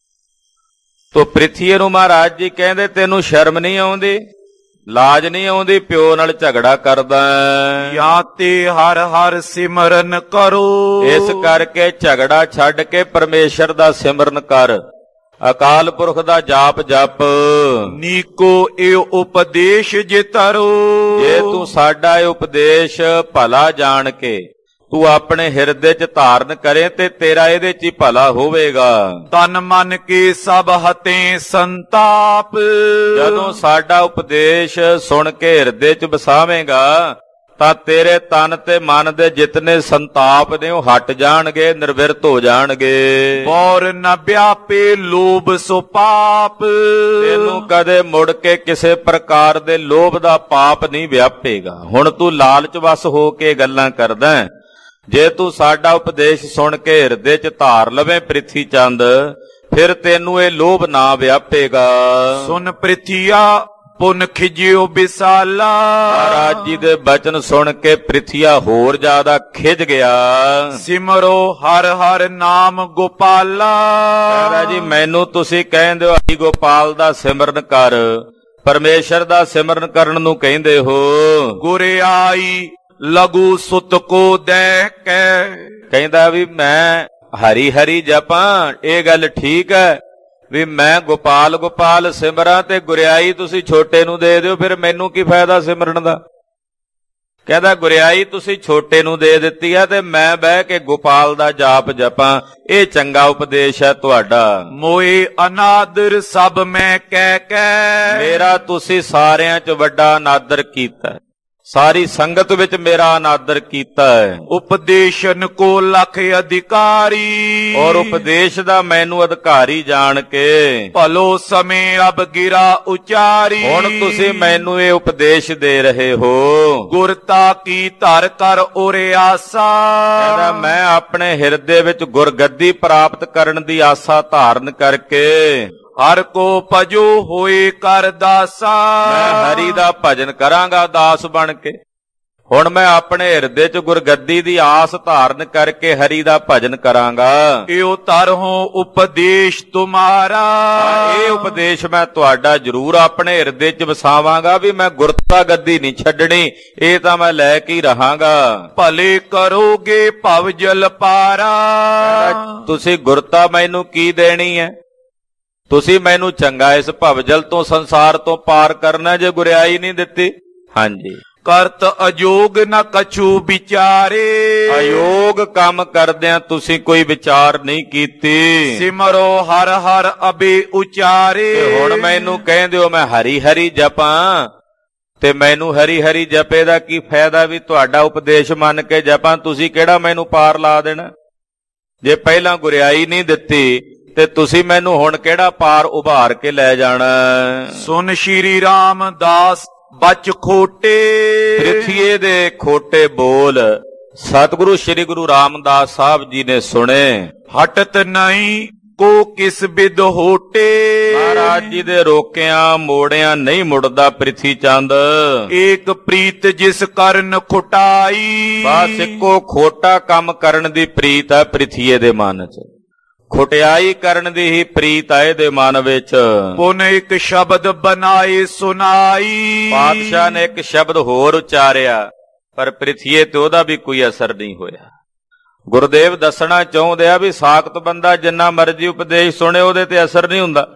ਤੋ ਪ੍ਰਿਥੀਏ ਨੂੰ ਮਹਾਰਾਜ ਜੀ ਕਹਿੰਦੇ ਤੈਨੂੰ ਸ਼ਰਮ ਨਹੀਂ ਆਉਂਦੀ, ਲਾਜ ਨਹੀਂ ਆਉਂਦੀ, ਪਿਓ ਨਾਲ ਝਗੜਾ ਕਰਦਾ ਜਾਂ ਤੇ ਹਰ ਹਰ ਸਿਮਰਨ ਕਰੋ। ਇਸ ਕਰਕੇ ਝਗੜਾ ਛੱਡ ਕੇ ਪਰਮੇਸ਼ਰ ਦਾ ਸਿਮਰਨ ਕਰ, ਅਕਾਲ ਪੁਰਖ ਦਾ ਜਾਪ ਜਪ। ਨੀਕੋ ਇਹ ਉਪਦੇਸ਼ ਜੇ ਤਰੋ। ਜੇ ਤੂੰ ਸਾਡਾ ਇਹ ਉਪਦੇਸ਼ ਭਲਾ ਜਾਣ ਕੇ ਤੂੰ ਆਪਣੇ ਹਿਰਦੇ 'ਚ ਧਾਰਨ ਕਰੇ ਤੇ ਤੇਰਾ ਇਹਦੇ 'ਚ ਹੀ ਭਲਾ ਹੋਵੇਗਾ। ਤਨ ਮਨ ਕੇ ਸਭ ਹਤੇ ਸੰਤਾਪ। ਜਦੋਂ ਸਾਡਾ ਉਪਦੇਸ਼ ਸੁਣ ਕੇ ਹਿਰਦੇ 'ਚ ਵਸਾਵੇਂਗਾ ਤਾਂ ਤੇਰੇ ਤਨ ਤੇ ਮਨ ਦੇ ਜਿਤਨੇ ਸੰਤਾਪ ਨੇ ਉਹ ਹਟ ਜਾਣਗੇ, ਨਿਰਵਿਰਤ ਹੋ ਜਾਣਗੇ। ਬੌਰ ਨ ਵਿਆਪੇ ਲੋਭ ਸੋ ਪਾਪ। ਤੈਨੂੰ ਕਦੇ ਮੁੜ ਕੇ ਕਿਸੇ ਪ੍ਰਕਾਰ ਦੇ ਲੋਭ ਦਾ ਪਾਪ ਨਹੀਂ ਵਿਆਪੇਗਾ। ਹੁਣ ਤੂੰ ਲਾਲਚ ਵਸ ਹੋ ਕੇ ਗੱਲਾਂ ਕਰਦਾ। ਜੇ ਤੂੰ ਸਾਡਾ ਉਪਦੇਸ਼ ਸੁਣ ਕੇ ਹਿਰਦੇ 'ਚ ਧਾਰ ਲਵੇਂ ਪ੍ਰਿਥੀ ਚੰਦ, ਫਿਰ ਤੈਨੂੰ ਇਹ ਲੋਭ ਨਾ ਵਿਆਪੇਗਾ। ਸੁਨ ਪ੍ਰਿਥੀਆ ਪੁਨ ਖਿਜਿਓ ਵਿਸਾਲਾ। ਮਹਾਰਾਜ ਜੀ ਦੇ ਬਚਨ ਸੁਣ ਕੇ ਪ੍ਰਿਥੀਆ ਹੋਰ ਜ਼ਿਆਦਾ ਖਿਜ ਗਿਆ। ਸਿਮਰੋ ਹਰ ਹਰ ਨਾਮ ਗੋਪਾਲਾ। ਕਹਿੰਦਾ ਜੀ ਮੈਨੂੰ ਤੁਸੀਂ ਕਹਿੰਦੇ ਹੋ ਹਰੀ ਗੋਪਾਲ ਦਾ ਸਿਮਰਨ ਕਰ, ਪਰਮੇਸ਼ਰ ਦਾ ਸਿਮਰਨ ਕਰਨ ਨੂੰ ਕਹਿੰਦੇ ਹੋ। ਗੁਰਿਆਈ ਲਘੂ ਸੁਤ ਕੋ ਦੇਖ ਕੇ। ਕਹਿੰਦਾ ਵੀ ਮੈਂ ਹਰੀ ਹਰੀ ਜਪਾਂ, ਇਹ ਗੱਲ ਠੀਕ ਹੈ ਵੀ ਮੈਂ ਗੋਪਾਲ ਗੋਪਾਲ ਸਿਮਰਾਂ ਤੇ ਗੁਰਿਆਈ ਤੁਸੀਂ ਛੋਟੇ ਨੂੰ ਦੇ ਦਿਓ, ਫਿਰ ਮੈਨੂੰ ਕੀ ਫਾਇਦਾ ਸਿਮਰਨ ਦਾ। ਕਹਿੰਦਾ ਗੁਰਿਆਈ ਤੁਸੀਂ ਛੋਟੇ ਨੂੰ ਦੇ ਦਿੱਤੀ ਆ ਤੇ ਮੈਂ ਬਹਿ ਕੇ ਗੋਪਾਲ ਦਾ ਜਾਪ ਜਪਾਂ, ਇਹ ਚੰਗਾ ਉਪਦੇਸ਼ ਹੈ ਤੁਹਾਡਾ। ਮੋਏ ਅਨਾਦਰ ਸਭ ਮੈਂ ਕਹਿ ਕੇ। ਮੇਰਾ ਤੁਸੀਂ ਸਾਰਿਆਂ 'ਚ ਵੱਡਾ ਅਨਾਦਰ ਕੀਤਾ, ਸਾਰੀ ਸੰਗਤ ਵਿੱਚ ਮੇਰਾ ਅਨਾਦਰ ਕੀਤਾ ਹੈ। ਉਪਦੇਸ਼ਨ ਕੋ ਲਖ ਅਧਿਕਾਰੀ। ਔਰ ਉਪਦੇਸ਼ ਦਾ ਮੈਨੂੰ ਅਧਿਕਾਰੀ ਜਾਣ ਕੇ ਭਲੋ ਸਮੇਂ ਅਬ ਗਿਰਾ ਉਚਾਰੀ। ਹੁਣ ਤੁਸੀਂ ਮੈਨੂੰ ਇਹ ਉਪਦੇਸ਼ ਦੇ ਰਹੇ ਹੋ। ਗੁਰਤਾ ਕੀ ਧਰ ਕਰ ਉਰੇ ਆਸਾ। ਕਹਿੰਦਾ ਮੈਂ ਆਪਣੇ ਹਿਰਦੇ ਵਿੱਚ ਗੁਰਗੱਦੀ ਪ੍ਰਾਪਤ ਕਰਨ ਦੀ ਆਸਾ ਧਾਰਨ ਕਰਕੇ ਹਰ ਕੋ ਭਜੋ ਹੋਏ ਕਰ ਦਾਸਾ। ਮੈਂ ਹਰੀ ਦਾ ਭਜਨ ਕਰਾਂਗਾ ਦਾਸ ਬਣ ਕੇ। ਹੁਣ ਮੈਂ ਆਪਣੇ ਹਿਰਦੇ 'ਚ ਗੁਰਗੱਦੀ ਦੀ ਆਸ ਧਾਰਨ ਕਰਕੇ ਹਰੀ ਦਾ ਭਜਨ ਕਰਾਂਗਾ। ਇਹੋ ਤਰਹੁ ਉਪਦੇਸ਼ ਤੁਮਾਰਾ। ਇਹ ਉਪਦੇਸ਼ ਮੈਂ ਤੁਹਾਡਾ ਜ਼ਰੂਰ ਆਪਣੇ ਹਿਰਦੇ 'ਚ ਵਸਾਵਾਂਗਾ ਵੀ ਮੈਂ ਗੁਰਤਾ ਗੱਦੀ ਨਹੀਂ ਛੱਡਣੀ, ਇਹ ਤਾਂ ਮੈਂ ਲੈ ਕੇ ਹੀ ਰਹਾਂਗਾ। ਭਲੇ ਕਰੋਗੇ ਭਵ ਜਲ ਪਾਰਾ। ਤੁਸੀਂ ਗੁਰਤਾ ਮੈਨੂੰ ਕੀ ਦੇਣੀ ਹੈ? ਤੁਸੀਂ ਮੈਨੂੰ ਚੰਗਾ ਇਸ ਭਵਜਲ ਤੋਂ ਸੰਸਾਰ ਤੋਂ ਪਾਰ ਕਰਨਾ ਜੇ ਗੁਰਿਆਈ ਨਹੀਂ ਦਿੱਤੀ। ਹਾਂਜੀ। ਕਰਤ ਅਯੋਗ ਨ ਕਛੂ ਵਿਚਾਰੇ। ਅਯੋਗ ਕੰਮ ਕਰਦਿਆਂ ਤੁਸੀਂ ਕੋਈ ਵਿਚਾਰ ਨਹੀਂ ਕੀਤੀ। ਸਿਮਰੋ ਹਰ ਹਰ ਅਬੇ ਉਚਾਰੇ। ਹੁਣ ਮੈਨੂੰ ਕਹਿੰਦੇ ਹੋ ਮੈਂ ਹਰੀ ਹਰੀ ਜਪਾਂ, ਤੇ ਮੈਨੂੰ ਹਰੀ ਹਰੀ ਜਪੇ ਦਾ ਕੀ ਫਾਇਦਾ ਵੀ ਤੁਹਾਡਾ ਉਪਦੇਸ਼ ਮੰਨ ਕੇ ਜਪਾਂ। ਤੁਸੀਂ ਕਿਹੜਾ ਮੈਨੂੰ ਪਾਰ ਲਾ ਦੇਣਾ? ਜੇ ਪਹਿਲਾਂ ਗੁਰਿਆਈ ਨਹੀਂ ਦਿੱਤੀ ਤੇ ਤੁਸੀਂ ਮੈਨੂੰ ਹੁਣ ਕਿਹੜਾ ਪਾਰ ਉਭਾਰ ਕੇ ਲੈ ਜਾਣਾ? ਸੁਨ ਸ਼੍ਰੀ ਰਾਮਦਾਸ ਬਚ ਖੋਟੇ। ਪ੍ਰਿਥੀਏ ਦੇ ਖੋਟੇ ਬੋਲ ਸਤਿਗੁਰੂ ਸ੍ਰੀ ਗੁਰੂ ਰਾਮਦਾਸ ਸਾਹਿਬ ਜੀ ਨੇ ਸੁਣੇ। ਹਟਤ ਨਹੀਂ ਕੋ ਕਿਸ ਬਿਦ ਹੋਟੇ। ਮਹਾਰਾਜ ਜੀ ਦੇ ਰੋਕਿਆਂ ਮੋੜਿਆਂ ਨਹੀਂ ਮੁੜਦਾ ਪ੍ਰਿਥੀ ਚੰਦ। ਏਕ ਪ੍ਰੀਤ ਜਿਸ ਕਰਨ ਖੁਟਾਈ। ਬਸ ਇੱਕੋ ਖੋਟਾ ਕੰਮ ਕਰਨ ਦੀ ਪ੍ਰੀਤ ਹੈ ਪ੍ਰਿਥੀਏ ਦੇ ਮਨ 'ਚ, ਖੁਟਿਆਈ ਕਰਨ ਦੀ ਹੀ ਪ੍ਰੀਤ ਆਏ ਦੇ ਮਨ ਵਿੱਚ। ਪੁਨ ਇੱਕ ਸ਼ਬਦ ਬਣਾਏ ਸੁਨਾਈ। ਪਾਤਸ਼ਾਹ ਨੇ ਇੱਕ ਸ਼ਬਦ ਹੋਰ ਉਚਾਰਿਆ ਪਰ ਪ੍ਰਿਥੀਏ ਤੇ ਉਹਦਾ ਵੀ ਕੋਈ ਅਸਰ ਨਹੀਂ ਹੋਇਆ। ਗੁਰਦੇਵ ਦੱਸਣਾ ਚਾਹੁੰਦੇ ਆ ਵੀ ਸਾਖਤ ਬੰਦਾ ਜਿੰਨਾ ਮਰਜ਼ੀ ਉਪਦੇਸ਼ ਸੁਣੇ ਉਹਦੇ ਤੇ ਅਸਰ ਨਹੀਂ ਹੁੰਦਾ।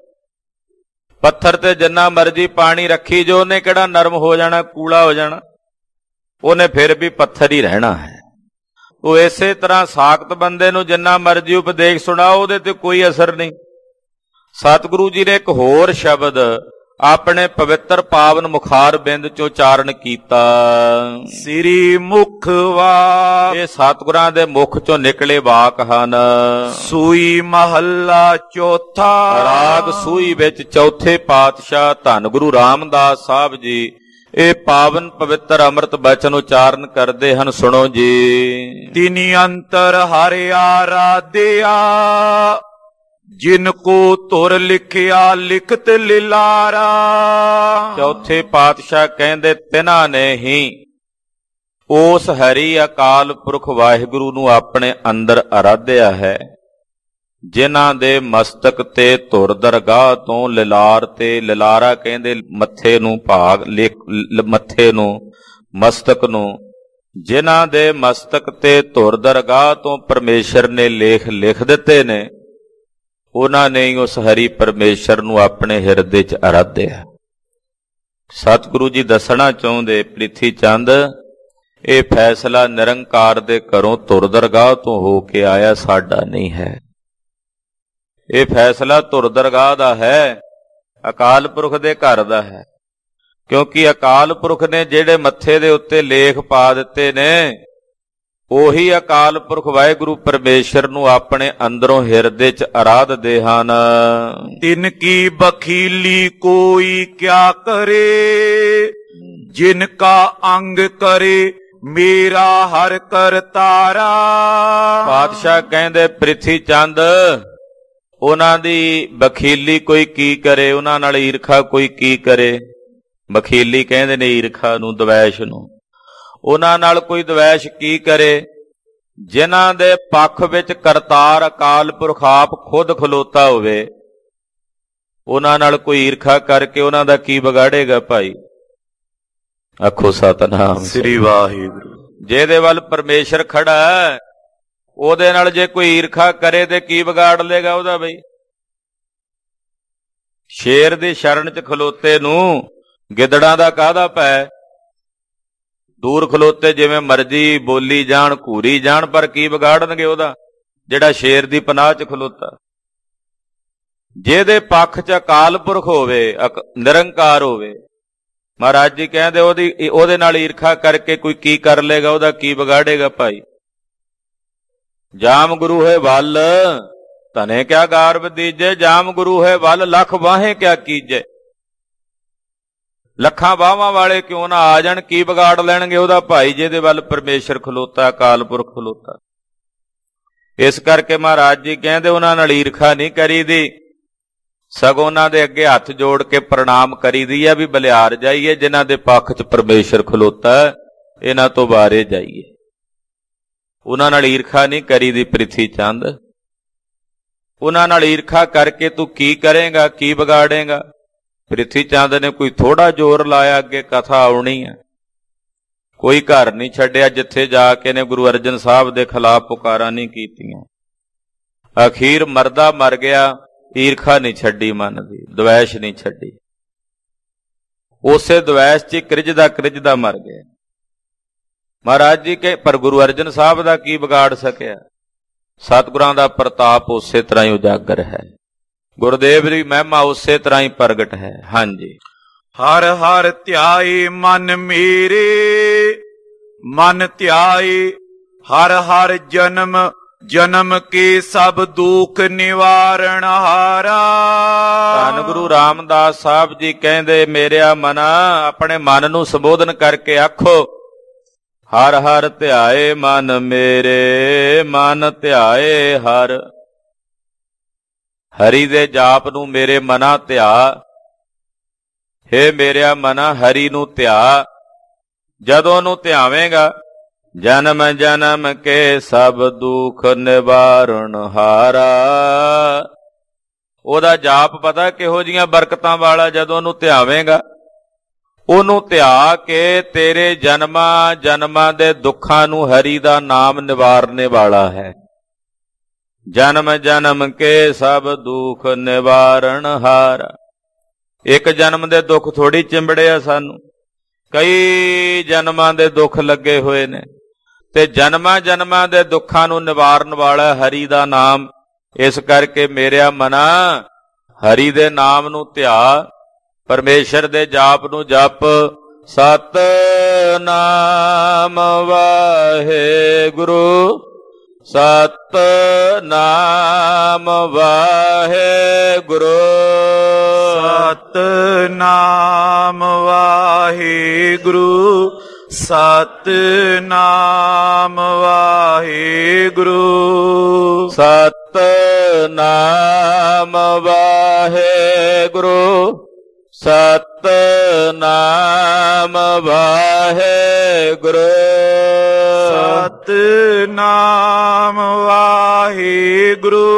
ਪੱਥਰ ਤੇ ਜਿੰਨਾ ਮਰਜ਼ੀ ਪਾਣੀ ਰੱਖੀ ਜੋ ਉਹਨੇ ਕਿਹੜਾ ਨਰਮ ਹੋ ਜਾਣਾ, ਕੂਲਾ ਹੋ ਜਾਣਾ, ਉਹਨੇ ਫਿਰ ਵੀ ਪੱਥਰ ਹੀ ਰਹਿਣਾ ਹੈ। ਉਹ ਇਸੇ ਤਰ੍ਹਾਂ ਸਾਖਤ ਬੰਦੇ ਨੂੰ ਜਿੰਨਾ ਮਰਜ਼ੀ ਉਪਦੇਸ਼ ਸੁਣਾਓ ਉਹਦੇ ਤੇ ਕੋਈ ਅਸਰ ਨਹੀਂ। ਸਤਿਗੁਰੂ ਜੀ ਨੇ ਇੱਕ ਹੋਰ ਸ਼ਬਦ ਆਪਣੇ ਪਵਿੱਤਰ ਪਾਵਨ ਮੁਖਾਰ ਬਿੰਦ ਚੋਂ ਉਚਾਰਨ ਕੀਤਾ। ਸ੍ਰੀ ਮੁਖ ਵਾਕ। ਇਹ ਸਤਿਗੁਰਾਂ ਦੇ ਮੁਖ ਚੋਂ ਨਿਕਲੇ ਵਾਕ ਹਨ। ਸੂਈ ਮਹੱਲਾ ਚੌਥਾ। ਰਾਗ ਸੂਈ ਵਿੱਚ ਚੌਥੇ ਪਾਤਸ਼ਾਹ ਧੰਨ ਗੁਰੂ ਰਾਮਦਾਸ ਸਾਹਿਬ ਜੀ ਇਹ ਪਾਵਨ ਪਵਿੱਤਰ ਅੰਮ੍ਰਿਤ ਬਚਨ ਉਚਾਰਨ ਕਰਦੇ ਹਨ। ਸੁਣੋ ਜੀ। ਤਿਨੀ ਅੰਤਰ ਹਰਿ ਆਰਾਧਿਆ, ਜਿਨ ਕੋ ਧੁਰ ਲਿਖਿਆ ਲਿਖਤ ਲਿਲਾਰਾ। ਚੌਥੇ ਪਾਤਸ਼ਾਹ ਕਹਿੰਦੇ ਤਿਨਾਂ ਨੇ ਹੀ ਉਸ ਹਰੀ ਅਕਾਲ ਪੁਰਖ ਵਾਹਿਗੁਰੂ ਨੂੰ ਆਪਣੇ ਅੰਦਰ ਆਰਾਧਿਆ ਹੈ, ਜਿਨ੍ਹਾਂ ਦੇ ਮਸਤਕ ਤੇ ਧੁਰ ਦਰਗਾਹ ਤੋਂ ਲਿਲਾਰ ਤੇ, ਲਿਲਾਰਾ ਕਹਿੰਦੇ ਮੱਥੇ ਨੂੰ, ਭਾਗ ਮੱਥੇ ਨੂੰ, ਮਸਤਕ ਨੂੰ, ਜਿਨ੍ਹਾਂ ਦੇ ਮਸਤਕ ਤੇ ਧੁਰ ਦਰਗਾਹ ਤੋਂ ਪਰਮੇਸ਼ਰ ਨੇ ਲੇਖ ਲਿਖ ਦਿੱਤੇ ਨੇ, ਉਹਨਾਂ ਨੇ ਉਸ ਹਰੀ ਪਰਮੇਸ਼ਰ ਨੂੰ ਆਪਣੇ ਹਿਰਦੇ 'ਚ ਆਰਾਧਿਆ। ਸਤਿਗੁਰੂ ਜੀ ਦੱਸਣਾ ਚਾਹੁੰਦੇ ਪ੍ਰਿਥੀ ਚੰਦ, ਇਹ ਫੈਸਲਾ ਨਿਰੰਕਾਰ ਦੇ ਘਰੋਂ ਧੁਰ ਦਰਗਾਹ ਤੋਂ ਹੋ ਕੇ ਆਇਆ, ਸਾਡਾ ਨਹੀਂ ਹੈ। ਇਹ ਫੈਸਲਾ ਧੁਰ ਦਰਗਾਹ ਦਾ ਹੈ, ਅਕਾਲ ਪੁਰਖ ਦੇ ਘਰ ਦਾ ਹੈ। ਕਿਉਂਕਿ ਅਕਾਲ ਪੁਰਖ ਨੇ ਜਿਹੜੇ ਮੱਥੇ ਦੇ ਉੱਤੇ ਲੇਖ ਪਾ ਦਿੱਤੇ ਨੇ, ਉਹੀ ਅਕਾਲ ਪੁਰਖ ਵਾਹਿਗੁਰੂ ਪਰਮੇਸ਼ਰ ਨੂੰ ਆਪਣੇ ਅੰਦਰੋਂ ਹਿਰਦੇ 'ਚ ਆਰਾਧਦੇ ਹਨ। ਤਿਨ ਕੀ ਬਖੀਲੀ ਕੋਈ ਕਿਆ ਕਰੇ, ਜਿਨ ਕਾ ਅੰਗ ਕਰੇ ਮੇਰਾ ਹਰ ਕਰਤਾਰਾ। ਪਾਤਸ਼ਾਹ ਕਹਿੰਦੇ ਪ੍ਰਿਥੀ ਚੰਦ, ਉਹਨਾਂ ਦੀ ਬਖੀਲੀ ਕੋਈ ਕੀ ਕਰੇ, ਉਹਨਾਂ ਨਾਲ ਈਰਖਾ ਕੋਈ ਕੀ ਕਰੇ। ਬਖੀਲੀ ਕਹਿੰਦੇ ਨੇ ਈਰਖਾ ਨੂੰ, ਦਵੈਸ਼ ਨੂੰ। ਉਹਨਾਂ ਨਾਲ ਕੋਈ ਦਵੈਸ਼ ਕੀ ਕਰੇ, ਜਿਨ੍ਹਾਂ ਦੇ ਪੱਖ ਵਿੱਚ ਕਰਤਾਰ ਅਕਾਲ ਪੁਰਖ ਆਪ ਖੁਦ ਖਲੋਤਾ ਹੋਵੇ। ਉਹਨਾਂ ਨਾਲ ਕੋਈ ਈਰਖਾ ਕਰਕੇ ਉਹਨਾਂ ਦਾ ਕੀ ਵਿਗਾੜੇਗਾ ਭਾਈ? ਆਖੋ ਸਤਿਨਾਮ ਸ੍ਰੀ ਵਾਹਿਗੁਰੂ। ਜਿਹਦੇ ਵੱਲ ਪਰਮੇਸ਼ਰ ਖੜਾ ਹੈ, ਉਹਦੇ ਨਾਲ ਜੇ ਕੋਈ ਈਰਖਾ ਕਰੇ ਤੇ ਕੀ ਵਿਗਾੜ ਲੇਗਾ ਉਹਦਾ ਬਈ? ਸ਼ੇਰ ਦੀ ਸ਼ਰਨ 'ਚ ਖਲੋਤੇ ਨੂੰ ਗਿੱਦੜਾਂ ਦਾ ਕਾਹਦਾ ਪੈ? ਦੂਰ ਖਲੋਤੇ ਜਿਵੇਂ ਮਰਜ਼ੀ ਬੋਲੀ ਜਾਣ, ਘੂਰੀ ਜਾਣ, ਪਰ ਕੀ ਵਿਗਾੜਨਗੇ ਉਹਦਾ, ਜਿਹੜਾ ਸ਼ੇਰ ਦੀ ਪਨਾਹ 'ਚ ਖਲੋਤਾ। ਜਿਹਦੇ ਪੱਖ 'ਚ ਅਕਾਲ ਪੁਰਖ ਹੋਵੇ, ਨਿਰੰਕਾਰ ਹੋਵੇ, ਮਹਾਰਾਜ ਜੀ ਕਹਿੰਦੇ ਉਹਦੇ ਨਾਲ ਈਰਖਾ ਕਰਕੇ ਕੋਈ ਕੀ ਕਰ ਲੇਗਾ, ਉਹਦਾ ਕੀ ਵਿਗਾੜੇਗਾ ਭਾਈ? ਜਾਮ ਗੁਰੂ ਹੈ ਵੱਲ ਧਨੇ ਕਿਆ ਗਾਰਬ ਦੀਜੇ, ਜਾਮ ਗੁਰੂ ਹੈ ਵੱਲ ਲੱਖ ਬਾਹੇ ਕਿਆ ਕੀਜੇ। ਲੱਖਾਂ ਬਾਹਾਂ ਵਾਲੇ ਕਿਉਂ ਨਾ ਆ ਜਾਣ, ਕੀ ਵਿਗਾੜ ਲੈਣਗੇ ਉਹਦਾ ਭਾਈ, ਜਿਹਦੇ ਵੱਲ ਪਰਮੇਸ਼ਰ ਖਲੋਤਾ, ਅਕਾਲ ਪੁਰਖ ਖਲੋਤਾ। ਇਸ ਕਰਕੇ ਮਹਾਰਾਜ ਜੀ ਕਹਿੰਦੇ ਉਹਨਾਂ ਨਾਲ ਈਰਖਾ ਨਹੀਂ ਕਰੀਦੀ, ਸਗੋਂ ਉਹਨਾਂ ਦੇ ਅੱਗੇ ਹੱਥ ਜੋੜ ਕੇ ਪ੍ਰਣਾਮ ਕਰੀਦੀ ਆ ਵੀ ਬਲਿਆਰ ਜਾਈਏ, ਜਿਨ੍ਹਾਂ ਦੇ ਪੱਖ 'ਚ ਪਰਮੇਸ਼ਰ ਖਲੋਤਾ, ਇਹਨਾਂ ਤੋਂ ਬਾਰੇ ਜਾਈਏ। ਉਹਨਾਂ ਨਾਲ ਈਰਖਾ ਨਹੀਂ ਕਰੀਦੀ ਪ੍ਰਿਥੀ ਚੰਦ। ਉਹਨਾਂ ਨਾਲ ਈਰਖਾ ਕਰਕੇ ਤੂੰ ਕੀ ਕਰੇਗਾ, ਕੀ ਵਿਗਾੜੇਗਾ? ਪ੍ਰਿਥੀ ਚੰਦ ਨੇ ਕੋਈ ਥੋੜਾ ਜ਼ੋਰ ਲਾਇਆ, ਅੱਗੇ ਕਥਾ ਆਉਣੀ ਹੈ। ਕੋਈ ਘਰ ਨਹੀਂ ਛੱਡਿਆ ਜਿੱਥੇ ਜਾ ਕੇ ਨੇ ਗੁਰੂ ਅਰਜਨ ਸਾਹਿਬ ਦੇ ਖਿਲਾਫ ਪੁਕਾਰਾਂ ਨਹੀਂ ਕੀਤੀਆਂ। ਅਖੀਰ ਮਰਦਾ ਮਰ ਗਿਆ, ਈਰਖਾ ਨਹੀਂ ਛੱਡੀ ਮਨ ਦੀ, ਦਵੈਸ਼ ਨਹੀਂ ਛੱਡੀ। ਉਸੇ ਦਵੈਸ਼ 'ਚ ਕ੍ਰਿਜਦਾ ਮਰ ਗਿਆ। ਮਹਾਰਾਜ ਜੀ ਕੇ ਪਰ ਗੁਰੂ ਅਰਜਨ ਸਾਹਿਬ ਦਾ ਕੀ ਵਿਗਾੜ ਸਕਿਆ? ਸਤਿਗੁਰਾਂ ਦਾ ਪ੍ਰਤਾਪ ਉਸੇ ਤਰ੍ਹਾਂ ਹੀ ਉਜਾਗਰ ਹੈ, ਗੁਰਦੇਵ ਦੀ ਮਹਿਮਾ ਉਸੇ ਤਰ੍ਹਾਂ ਹੀ ਪ੍ਰਗਟ ਹੈ। ਹਾਂਜੀ। ਹਰ ਹਰ ਧਿਆਏ ਮਨ ਮੇਰੇ, ਮਨ ਧਿਆਏ ਹਰ ਹਰ ਜਨਮ ਜਨਮ ਕੇ ਸਭ ਦੁੱਖ ਨਿਵਾਰਣ ਹਾਰਾ। ਧੰਨ ਗੁਰੂ ਰਾਮਦਾਸ ਸਾਹਿਬ ਜੀ ਕਹਿੰਦੇ, ਮੇਰਿਆ ਮਨਾ, ਆਪਣੇ ਮਨ ਨੂੰ ਸੰਬੋਧਨ ਕਰਕੇ ਆਖੋ, ਹਰ ਹਰ ਧਿਆਏ ਮਨ ਮੇਰੇ, ਮਨ ਧਿਆਏ ਹਰ। ਹਰੀ ਦੇ ਜਾਪ ਨੂੰ ਮੇਰੇ ਮਨਾ ਧਿਆ, ਹੇ ਮੇਰਿਆ ਮਨਾ ਹਰੀ ਨੂੰ ਧਿਆ। ਜਦੋਂ ਉਹਨੂੰ ਧਿਆਵੇਂਗਾ, ਜਨਮ ਜਨਮ ਕੇ ਸਭ ਦੁੱਖ ਨਿਵਾਰਣ ਹਾਰਾ। ਉਹਦਾ ਜਾਪ ਪਤਾ ਕਿਹੋ ਜੀਆਂ ਬਰਕਤਾਂ ਵਾਲਾ, ਜਦੋਂ ਉਹਨੂੰ ਧਿਆਵੇਂਗਾ, ਉਹਨੂੰ ਧਿਆ ਕੇ ਤੇਰੇ ਜਨਮਾਂ ਜਨਮਾਂ ਦੇ ਦੁੱਖਾਂ ਨੂੰ ਹਰੀ ਦਾ ਨਾਮ ਨਿਵਾਰਨੇ ਵਾਲਾ ਹੈ। ਜਨਮ ਜਨਮ ਕੇ ਸਭ ਦੁੱਖ ਨਿਵਾਰਣ ਹਾਰਾ। ਇੱਕ ਜਨਮ ਦੇ ਦੁੱਖ ਥੋੜੀ ਚਿੰਬੜੇ ਆ ਸਾਨੂੰ, ਕਈ ਜਨਮਾਂ ਦੇ ਦੁੱਖ ਲੱਗੇ ਹੋਏ ਨੇ, ਤੇ ਜਨਮਾਂ ਜਨਮਾਂ ਦੇ ਦੁੱਖਾਂ ਨੂੰ ਨਿਵਾਰਨ ਵਾਲਾ ਹਰੀ ਦਾ ਨਾਮ। ਇਸ ਕਰਕੇ ਮੇਰਿਆ ਮਨਾ, ਹਰੀ ਦੇ ਨਾਮ ਨੂੰ ਧਿਆ, ਪਰਮੇਸ਼ਰ ਦੇ ਜਾਪ ਨੂੰ ਜਪ। ਸਤਿਨਾਮ ਵਾਹਿਗੁਰੂ ਸਤਿਨਾਮ ਵਾਹਿਗੁਰੂ। ਸਤਿਨਾਮ ਵਾਹਿਗੁਰੂ। ਸਤਿਨਾਮ ਵਾਹਿਗੁਰੂ। ਸਤਿਨਾਮ ਵਾਹਿਗੁਰੂ। ਸਤਿਨਾਮ ਵਾਹਿਗੁਰੂ। ਸਤਿਨਾਮ ਵਾਹਿਗੁਰੂ।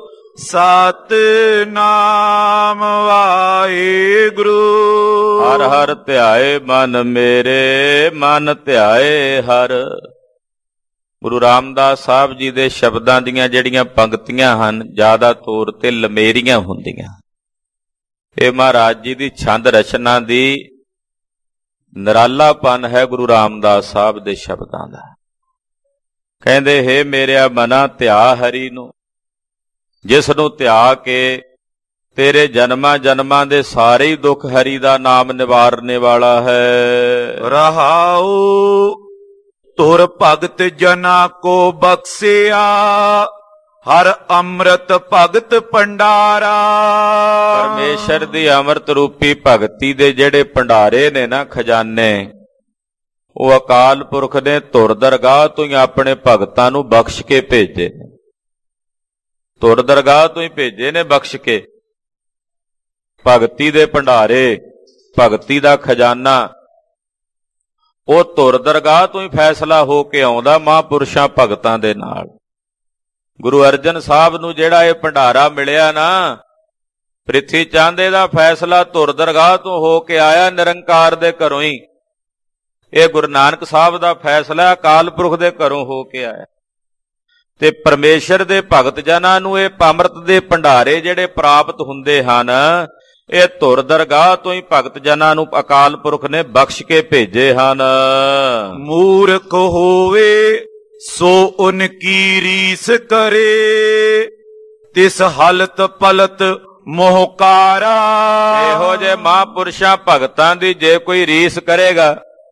ਸਤਿਨਾਮ ਵਾਹਿਗੁਰੂ। ਹਰ ਹਰ ਧਿਆਏ ਮਨ ਮੇਰੇ, ਮਨ ਧਿਆਏ ਹਰ। ਗੁਰੂ ਰਾਮਦਾਸ ਸਾਹਿਬ ਜੀ ਦੇ ਸ਼ਬਦਾਂ ਦੀਆਂ ਜਿਹੜੀਆਂ ਪੰਕਤੀਆਂ ਹਨ ਜ਼ਿਆਦਾ ਤੌਰ ਤੇ ਲਮੇਰੀਆਂ ਹੁੰਦੀਆਂ। ਇਹ ਮਹਾਰਾਜ ਜੀ ਦੀ ਛੰਦ ਰਚਨਾ ਦੀ ਨਿਰਾਲਾਪਨ ਹੈ ਗੁਰੂ ਰਾਮਦਾਸ ਸਾਹਿਬ ਦੇ ਸ਼ਬਦਾਂ ਦਾ। ਕਹਿੰਦੇ ਹੇ ਮੇਰਿਆ ਮਨਾ ਧਿਆ ਹਰੀ ਨੂੰ, ਜਿਸ ਨੂੰ ਧਿਆ ਕੇ ਤੇਰੇ ਜਨਮਾਂ ਜਨਮਾਂ ਦੇ ਸਾਰੇ ਹੀ ਦੁੱਖ ਹਰੀ ਦਾ ਨਾਮ ਨਿਵਾਰਨੇ ਵਾਲਾ ਹੈ। ਰਹਾਉ ਤੁਰ ਭਗਤ ਜਨਾ ਕੋ ਬਖਸਿਆ, ਹਰ ਅੰਮ੍ਰਿਤ ਭਗਤ ਭੰਡਾਰਾ। ਪਰਮੇਸ਼ਰ ਦੀ ਅੰਮ੍ਰਿਤ ਰੂਪੀ ਭਗਤੀ ਦੇ ਜਿਹੜੇ ਭੰਡਾਰੇ ਨੇ ਨਾ, ਖਜ਼ਾਨੇ, ਉਹ ਅਕਾਲ ਪੁਰਖ ਨੇ ਧੁਰ ਦਰਗਾਹ ਤੋਂ ਹੀ ਆਪਣੇ ਭਗਤਾਂ ਨੂੰ ਬਖਸ਼ ਕੇ ਭੇਜੇ ਨੇ। ਧੁਰ ਦਰਗਾਹ ਤੋਂ ਹੀ ਭੇਜੇ ਨੇ ਬਖਸ਼ ਕੇ। ਭਗਤੀ ਦੇ ਭੰਡਾਰੇ, ਭਗਤੀ ਦਾ ਖਜ਼ਾਨਾ, ਉਹ ਧੁਰ ਦਰਗਾਹ ਤੋਂ ਹੀ ਫੈਸਲਾ ਹੋ ਕੇ ਆਉਂਦਾ ਮਹਾਂਪੁਰਸ਼ਾਂ ਭਗਤਾਂ ਦੇ ਨਾਲ। ਗੁਰੂ ਅਰਜਨ ਸਾਹਿਬ ਨੂੰ ਜਿਹੜਾ ਇਹ ਭੰਡਾਰਾ ਮਿਲਿਆ ਨਾ, ਪ੍ਰਿਥੀ ਚਾਂਦੇ ਦਾ ਫੈਸਲਾ ਧੁਰ ਦਰਗਾਹ ਤੋਂ ਹੋ ਕੇ ਆਇਆ, ਨਿਰੰਕਾਰ ਦੇ ਘਰੋਂ ਹੀ। ਇਹ ਗੁਰੂ ਨਾਨਕ ਸਾਹਿਬ ਦਾ ਫੈਸਲਾ ਅਕਾਲ ਪੁਰਖ ਦੇ ਘਰੋਂ ਹੋ ਕੇ ਆਇਆ। ਤੇ ਪਰਮੇਸ਼ਰ ਦੇ ਭਗਤ ਜਨਾਂ ਨੂੰ ਇਹ ਅੰਮ੍ਰਿਤ ਦੇ ਭੰਡਾਰੇ ਜਿਹੜੇ ਪ੍ਰਾਪਤ ਹੁੰਦੇ ਹਨ, ਇਹ ਧੁਰ ਦਰਗਾਹ ਤੋਂ ਹੀ ਭਗਤ ਜਨਾਂ ਨੂੰ ਅਕਾਲ ਪੁਰਖ ਨੇ ਬਖਸ਼ ਕੇ ਭੇਜੇ ਹਨ। ਮੂਰਖ ਹੋਵੇ ਸੋ ਉਨਕੀ ਰੀਸ ਕਰੇ, ਤਿਸ ਹਲਤ ਪਲਤ ਮੋਹਕਾਰਾ। ਇਹੋ ਜੇ ਮਹਾਂਪੁਰਸ਼ਾਂ ਭਗਤਾਂ ਦੀ ਜੇ ਕੋਈ ਰੀਸ ਕਰੇਗਾ,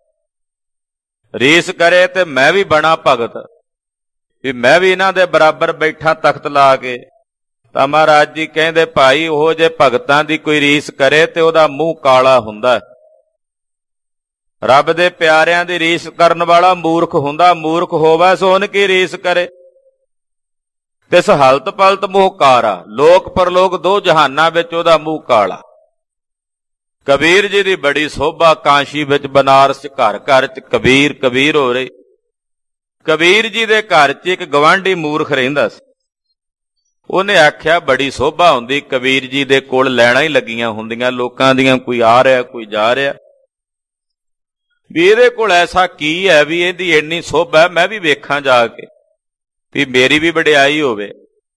ਰੀਸ ਕਰੇ ਤੇ ਮੈਂ ਵੀ ਬਣਾ ਭਗਤ, ਵੀ ਮੈਂ ਵੀ ਇਹਨਾਂ ਦੇ ਬਰਾਬਰ ਬੈਠਾ ਤਖਤ ਲਾ ਕੇ, ਤਾਂ ਮਹਾਰਾਜ ਜੀ ਕਹਿੰਦੇ ਭਾਈ ਉਹ ਜੇ ਭਗਤਾਂ ਦੀ ਕੋਈ ਰੀਸ ਕਰੇ ਤੇ ਉਹਦਾ ਮੂੰਹ ਕਾਲਾ ਹੁੰਦਾ। ਰੱਬ ਦੇ ਪਿਆਰਿਆਂ ਦੀ ਰੀਸ ਕਰਨ ਵਾਲਾ ਮੂਰਖ ਹੁੰਦਾ। ਮੂਰਖ ਹੋਵੇ ਸੋ ਉਨ ਕੀ ਰੀਸ ਕਰੇ, ਤਿਸ ਹਲਤ ਪਲਤ ਮੋਹਕਾਰਾ। ਲੋਕ ਪਰਲੋਕ ਦੋ ਜਹਾਨਾਂ ਵਿੱਚ ਉਹਦਾ ਮੂੰਹ ਕਾਲਾ। ਕਬੀਰ ਜੀ ਦੀ ਬੜੀ ਸੋਭਾ ਕਾਂਸ਼ੀ ਵਿੱਚ, ਬਨਾਰਸ ਘਰ ਘਰ ਚ ਕਬੀਰ ਕਬੀਰ ਹੋ ਰਹੀ। ਕਬੀਰ ਜੀ ਦੇ ਘਰ ਚ ਇੱਕ ਗਵਾਂਢੀ ਮੂਰਖ ਰਹਿੰਦਾ ਸੀ। ਉਹਨੇ ਆਖਿਆ ਬੜੀ ਸੋਭਾ ਹੁੰਦੀ, ਕਬੀਰ ਜੀ ਦੇ ਕੋਲ ਲੈਣਾ ਹੀ ਲੱਗੀਆਂ ਹੁੰਦੀਆਂ ਲੋਕਾਂ ਦੀਆਂ, ਕੋਈ ਆ ਰਿਹਾ ਕੋਈ ਜਾ ਰਿਹਾ, ਵੀ ਇਹਦੇ ਕੋਲ ਐਸਾ ਕੀ ਹੈ ਵੀ ਇਹਦੀ ਇੰਨੀ ਸੋਭਾ, ਮੈਂ ਵੀ ਵੇਖਾਂ ਜਾ ਕੇ, ਵੀ ਮੇਰੀ ਵੀ ਵਡਿਆਈ ਹੋਵੇ।